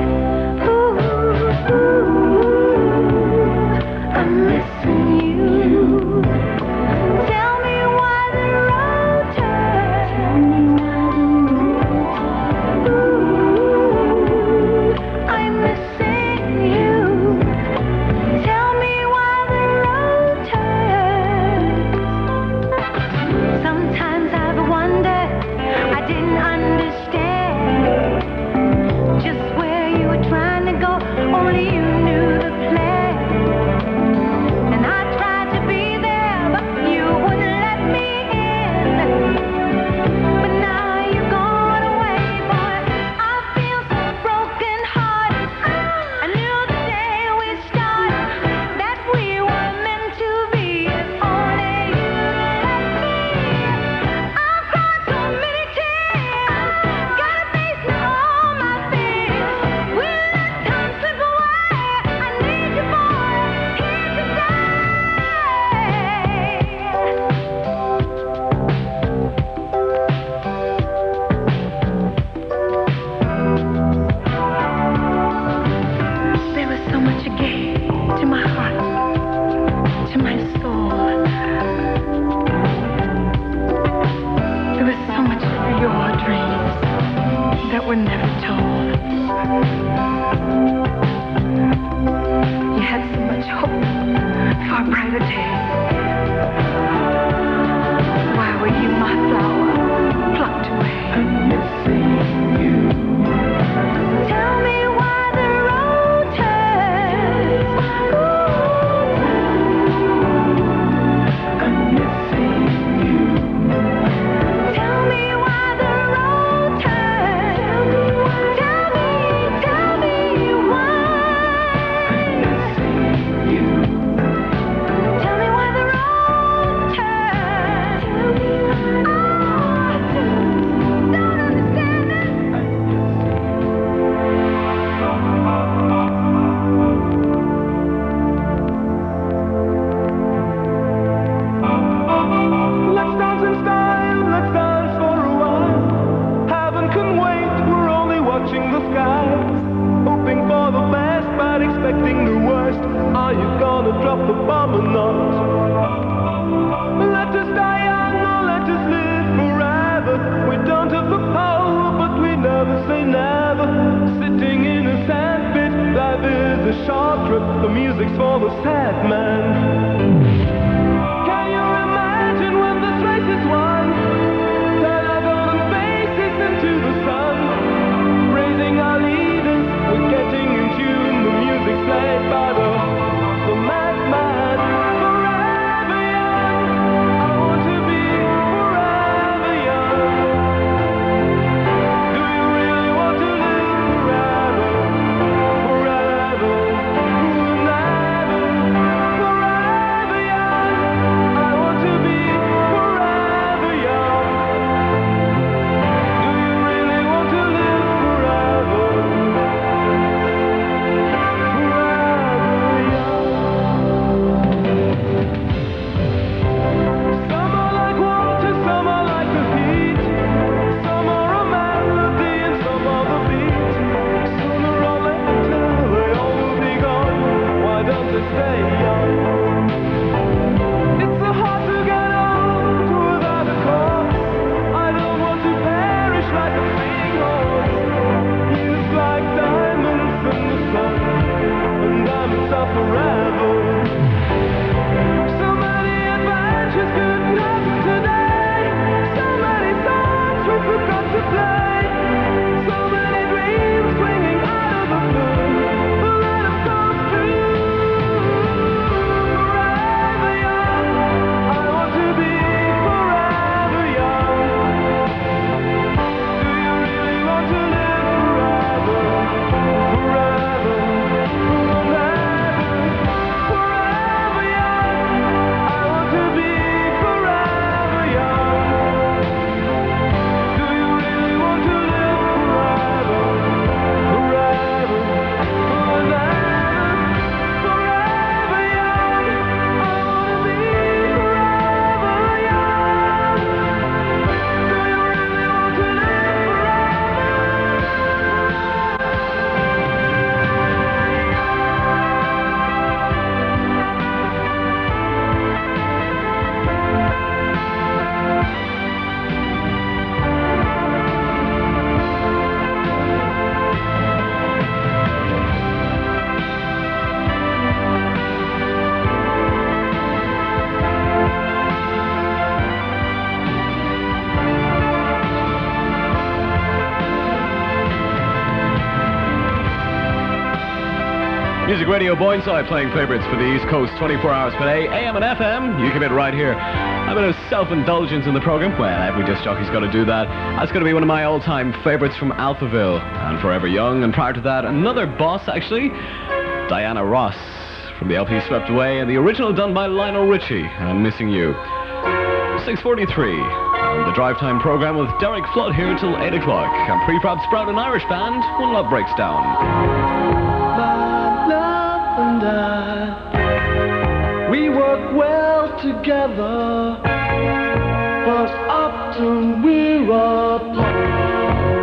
Speaker 13: Ooh, I'm missing you. Tell me why the road turns. Ooh, I'm missing you. Tell me why the road turns. Sometimes I've wondered, I didn't understand just where you were trying to go. Only you knew the plan. And I tried to be there, but you wouldn't let me in. But now you're gone away, boy. I feel so broken hearted. I knew the day we started that we were meant to be. If only you let me. I've cried so many tears. Got a face now on my face. Will let time slip away. I need you, boy, here to stay. There was so much you gave to my heart, to my soul. There was so much of your dreams that were never told. You had so much hope for a brighter day. Why were you my flower plucked away? I'm missing you. Tell me why the road turns. Ooh, I'm missing you. Tell me why the road turns. Tell me why. I'm missing you. Tell me why the road turns. Don't understand it.
Speaker 2: Let's dance in style, let's dance for a while. Heaven can wait, we're only watching the skies. Hoping for the best, but expecting the worst. Are you gonna drop the bomb or not? Let us die young or let us live forever. We don't have the power, but we never say never. Sitting in a sandpit, life is a short trip. The music's for the sad man. Can you imagine when this race is won?
Speaker 1: Music Radio Boyneside playing favourites for the East Coast 24 hours per day, AM and FM. You can get it right here. A bit of self-indulgence in the programme. Well, every disc jockey's got to do that. That's going to be one of my all-time favourites from Alphaville and Forever Young. And prior to that, another boss, actually, Diana Ross from the LP Swept Away, and the original done by Lionel Richie, and Missing You. 6:43. The Drive Time programme with Derek Flood here till 8 o'clock. And Prefab Sprout, an Irish band, When Love Breaks Down.
Speaker 2: My love and I, we work well together, but often we're apart.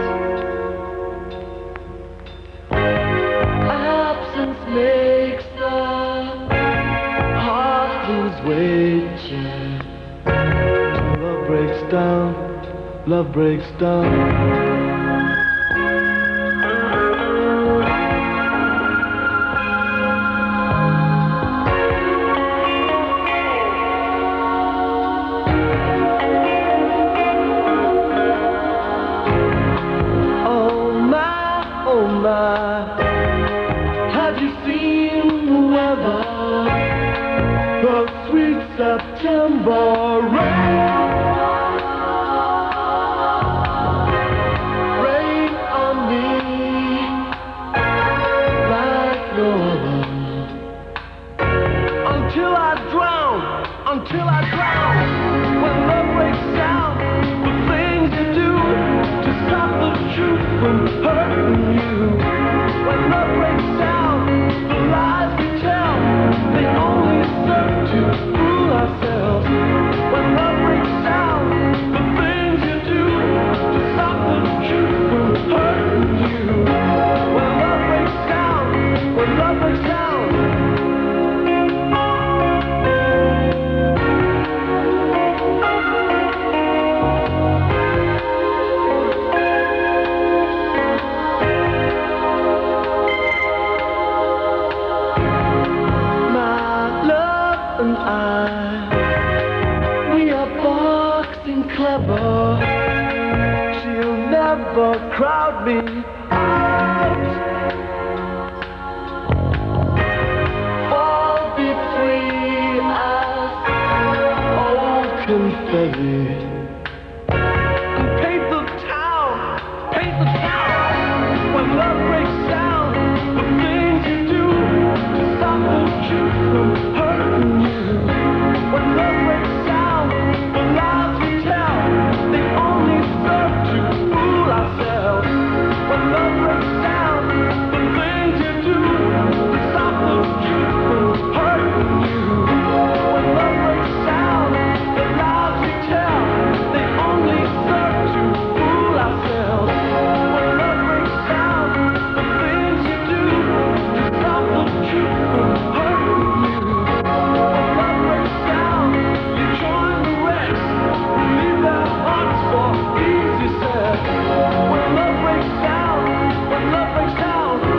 Speaker 2: Absence makes the heart lose weight, yeah. Love breaks down, love breaks down. Oh my, have you seen the weather? The sweet September rain. Rain on me like no other. Until I drown, until I drown. When love breaks down, the things you do to stop the truth from hurting you. When love breaks down, the lies we tell, they only serve to fool ourselves. When love breaks down, the things you do to stop the truth from hurting you. When love breaks down, when love breaks down. We are boxing clever. She'll never crowd me out. Fall be free as old confetti. And paint the town, paint the town. When love breaks down, the things you do to stop the truth from hurting you. When love breaks down, the lies we tell, they only serve to fool ourselves. When love breaks down, the things you do to stop the truth from hurting you. When love breaks down, the lies we tell, they only serve to fool ourselves. When love breaks down, the things you do to stop the truth from hurting you. When love breaks down, you join the rest, leave their hearts for easy sex. When love breaks down, when love breaks down.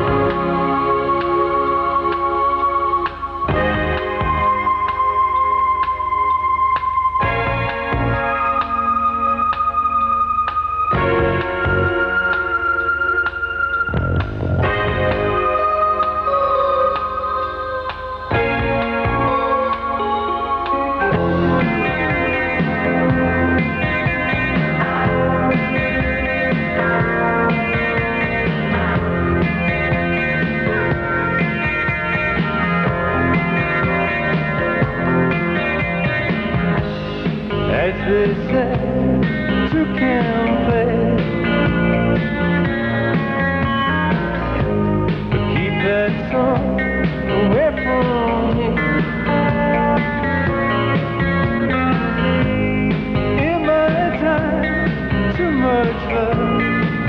Speaker 2: As they say, two can play, but keep that song away from me. In my time, too much love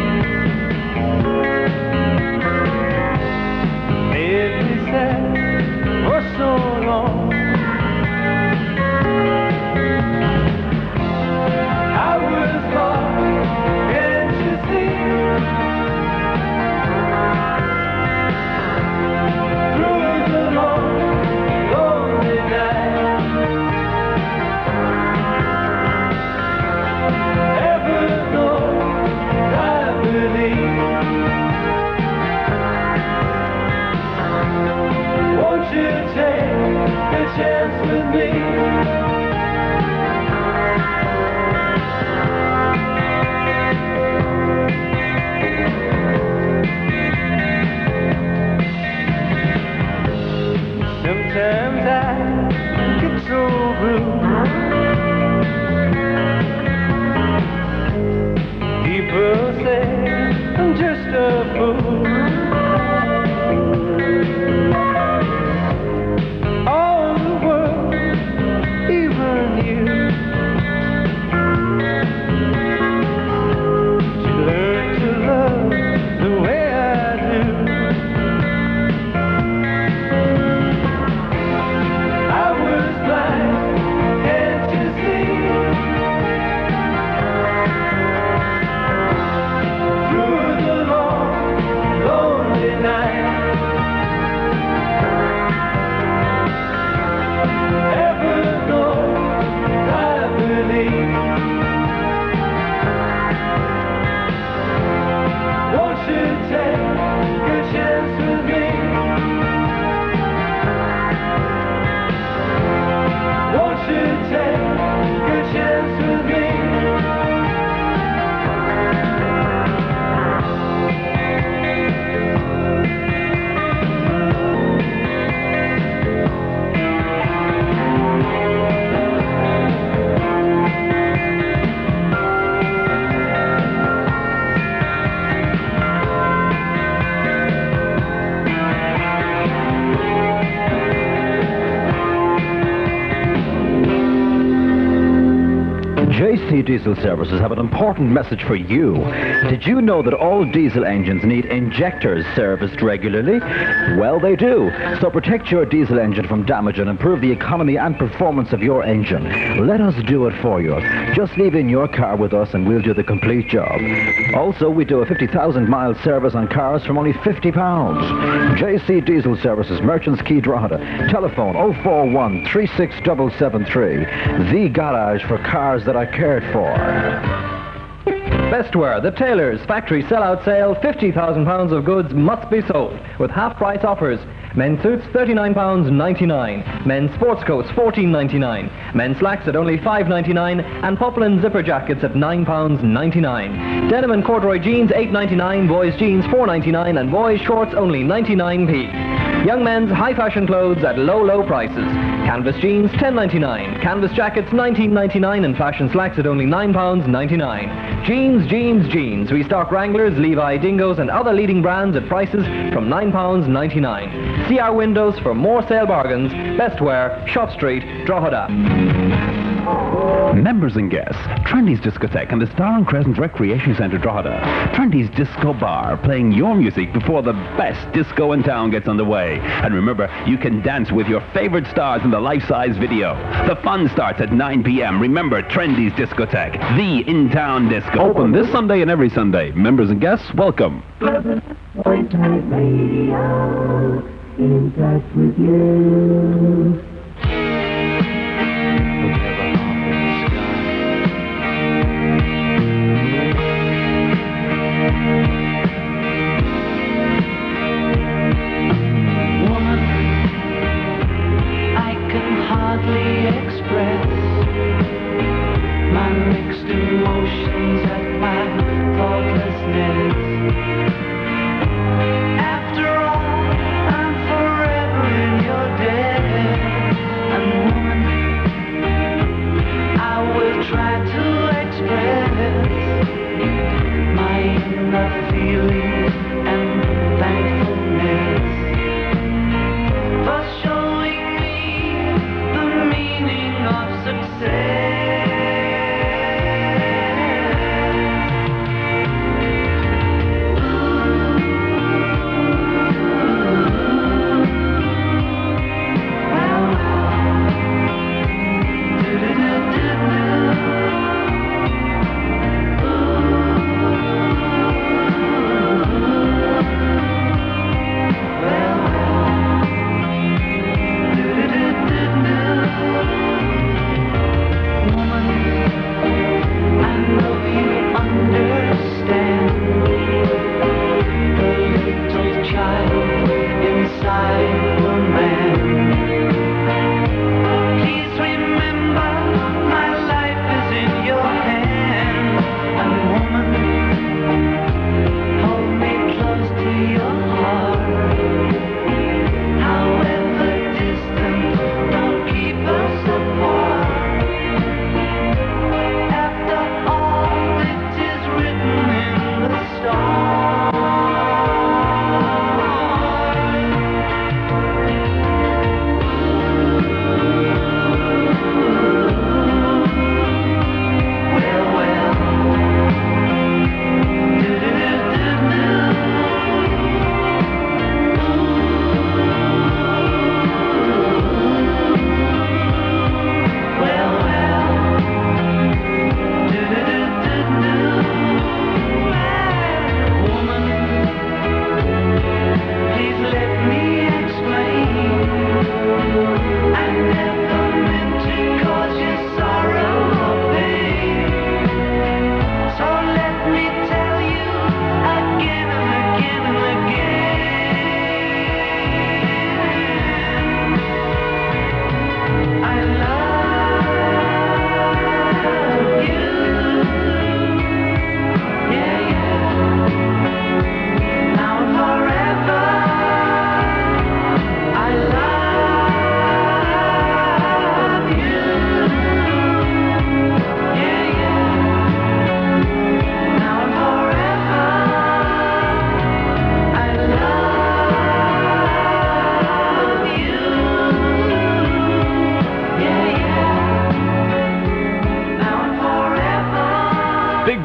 Speaker 2: made me sad for so long. I was lost, can't you see? Through the long, lonely night, ever knows I believe Sometimes I get so blue. People say I'm just a fool. All the world, even you, should learn to love the way I do. I was blind, can't you see? Through the long, lonely night, heaven knows I believe. Won't you take a chance with me? Won't you take a chance with me?
Speaker 9: JC Diesel Services have an important message for you. Did you know that all diesel engines need injectors serviced regularly? Well, they do. So protect your diesel engine from damage and improve the economy and performance of your engine. Let us do it for you. Just leave in your car with us and we'll do the complete job. Also, we do a 50,000-mile service on cars from only £50. JC Diesel Services, Merchants Quay, Drogheda. Telephone 041 36773. The garage for cars that are cared for.
Speaker 14: Bestwear, the Tailors factory sellout sale, £50,000 of goods must be sold with half-price offers. Men's suits £39.99, men's sports coats £14.99, men's slacks at only £5.99, and poplin zipper jackets at £9.99. Denim and corduroy jeans £8.99, boys jeans £4.99, and boys shorts only 99p. Young men's high fashion clothes at low, low prices. Canvas jeans $10.99, canvas jackets $19.99, and fashion slacks at only £9.99. Jeans, jeans, jeans. We stock Wranglers, Levi, Dingos, and other leading brands at prices from £9.99. See our windows for more sale bargains. Bestwear, Shop Street, Drogheda.
Speaker 6: Members and guests, Trendy's Discotheque and the Star and Crescent Recreation Centre, Drogheda. Trendy's Disco Bar, playing your music before the best disco in town gets underway. And remember, you can dance with your favourite stars in the life-size video. The fun starts at 9 p.m. Remember, Trendy's Discotheque, the in-town disco. Open this Sunday and every Sunday. Members and guests, welcome.
Speaker 2: Point Radio, in touch with you. Express my mixed emotions at my thoughtlessness. After all, I'm forever in your debt. And woman, I will try to express my inner feelings and thankfulness for showing me the meaning of success.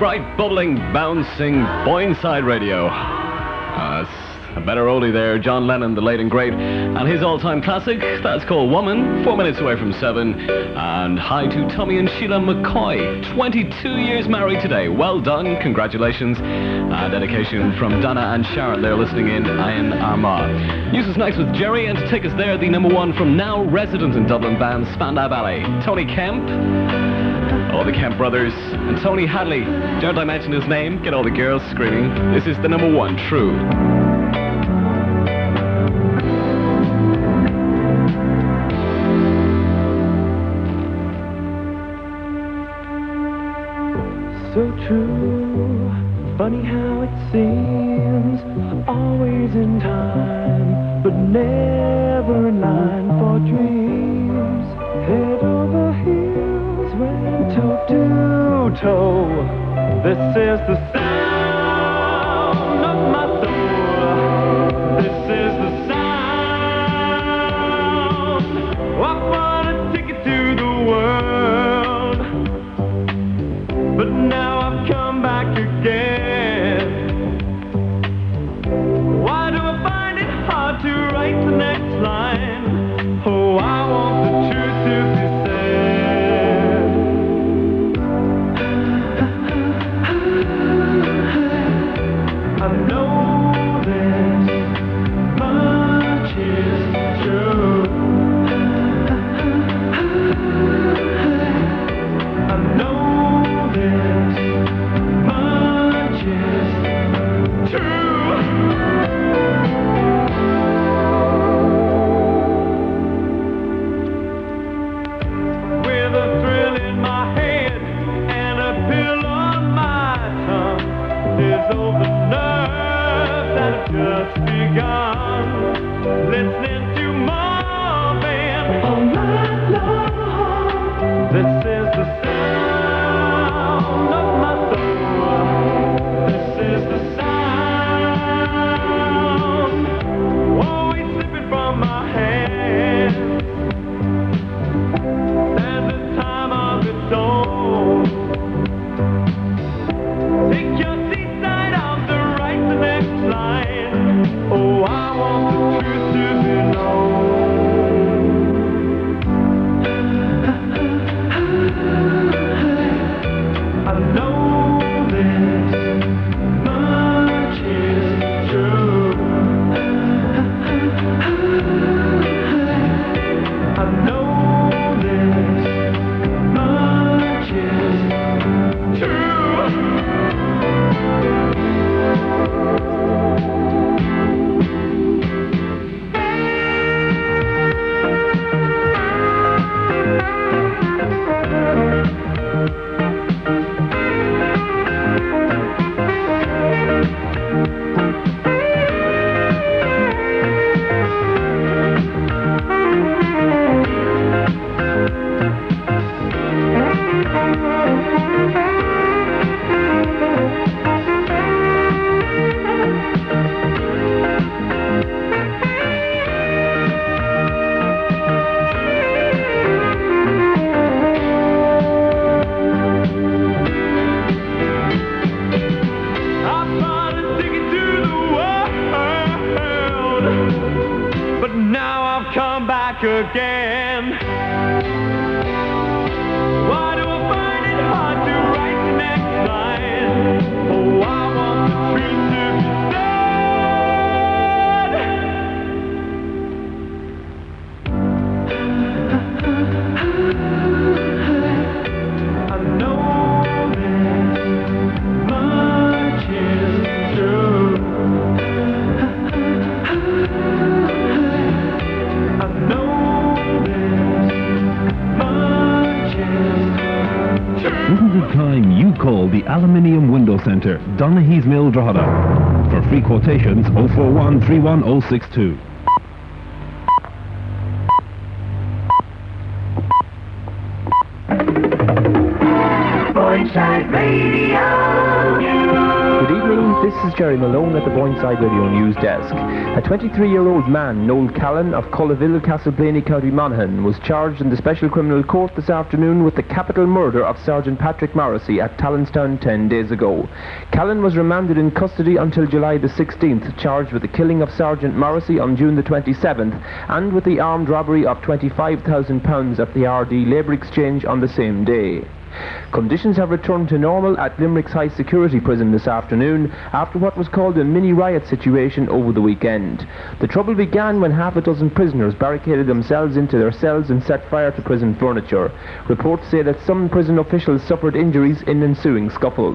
Speaker 1: bright, bubbling, bouncing Boyneside Radio. That's a better oldie there, John Lennon, the late and great, and his all-time classic, that's called Woman, 4 minutes away from 7. And hi to Tommy and Sheila McCoy, 22 years married today. Well done, congratulations. Dedication from Donna and Sharon, they're listening in Armagh. News is next with Jerry, and to take us there, the number one from now resident in Dublin band Spandau Ballet, Tony Kemp. All the Kemp brothers, and Tony Hadley. Daren't I mention his name? Get all the girls screaming. This is the number one, True.
Speaker 2: So true, funny how it seems, always in time, but never in line for dreams. Head over heels, went toe to toe. This is the sound of my soul. This is the sound. I bought a ticket to the world, but now I've come back again. Why do I find it hard to write the next line? Oh, I want the truth to be said. I know this much is true. I know this much is true. With a thrill in my head and a pill on my tongue, there's all the nerves that have just begun. Listening to Marvin all night long. This is the sound of my soul. This is the sound, always slipping from my hands. There's a time of its own. Take your seat side out to write the next line. Oh, I want the truth to be known. I know this much is true. I know this much is true. But now I've come back again. Why do I find it hard to write the next line? Oh, I want the truth to be said. I know this much is true. I know this much is true.
Speaker 8: Isn't it time you call the Aluminium Window Centre, Donaghy's Mill, Drogheda? For free quotations, 041 31062.
Speaker 2: Boyneside Radio.
Speaker 15: Good evening, this
Speaker 5: This is Jerry Malone at the Boyneside Radio News Desk. A 23-year-old man, Noel Callan of Cullaville, Castleblaney, County Monaghan, was charged in the Special Criminal Court this afternoon with the capital murder of Sergeant Patrick Morrissey at Talonstown 10 days ago. Callan was remanded in custody until July the 16th, charged with the killing of Sergeant Morrissey on June the 27th and with the armed robbery of £25,000 at the RD Labour Exchange on the same day. Conditions have returned to normal at Limerick's high security prison this afternoon after what was called a mini riot situation over the weekend. The trouble began when half a dozen prisoners barricaded themselves into their cells and set fire to prison furniture. Reports say that some prison officials suffered injuries in ensuing scuffles.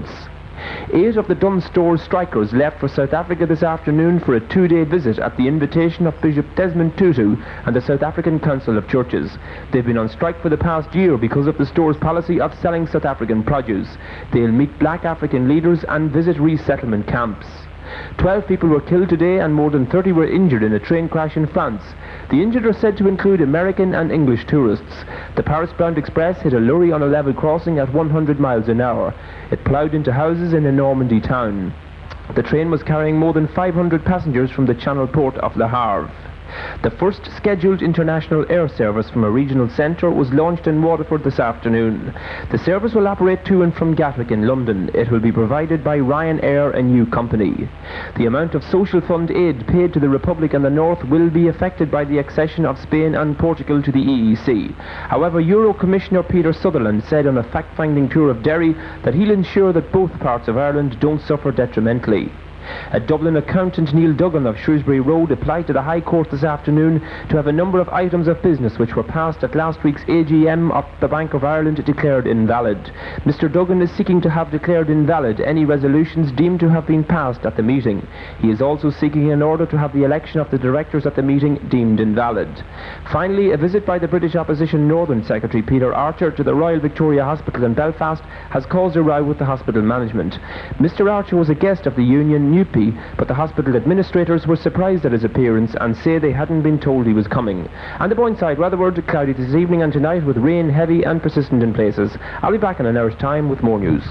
Speaker 5: 8 of the Dunstore strikers left for South Africa this afternoon for a 2-day visit at the invitation of Bishop Desmond Tutu and the South African Council of Churches. They've been on strike for the past year because of the store's policy of selling South African produce. They'll meet black African leaders and visit resettlement camps. 12 people were killed today and more than 30 were injured in a train crash in France. The injured are said to include American and English tourists. The Paris-bound express hit a lorry on a level crossing at 100 miles an hour. It ploughed into houses in a Normandy town. The train was carrying more than 500 passengers from the Channel port of Le Havre. The first scheduled international air service from a regional centre was launched in Waterford this afternoon. The service will operate to and from Gatwick in London. It will be provided by Ryanair, a new company. The amount of social fund aid paid to the Republic and the North will be affected by the accession of Spain and Portugal to the EEC. However, Euro Commissioner Peter Sutherland said on a fact-finding tour of Derry that he'll ensure that both parts of Ireland don't suffer detrimentally. A Dublin accountant, Neil Duggan of Shrewsbury Road, applied to the High Court this afternoon to have a number of items of business which were passed at last week's AGM of the Bank of Ireland declared invalid. Mr Duggan is seeking to have declared invalid any resolutions deemed to have been passed at the meeting. He is also seeking an order to have the election of the directors at the meeting deemed invalid. Finally, a visit by the British Opposition Northern Secretary Peter Archer to the Royal Victoria Hospital in Belfast has caused a row with the hospital management. Mr Archer was a guest of the union but the hospital administrators were surprised at his appearance and say they hadn't been told he was coming. And the Boyneside weather cloudy this evening and tonight with rain heavy and persistent in places. I'll be back in an hour's time with more news.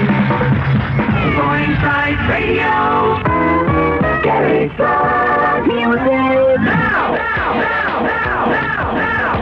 Speaker 2: Boyneside Radio. Gary Frost. Music. Now.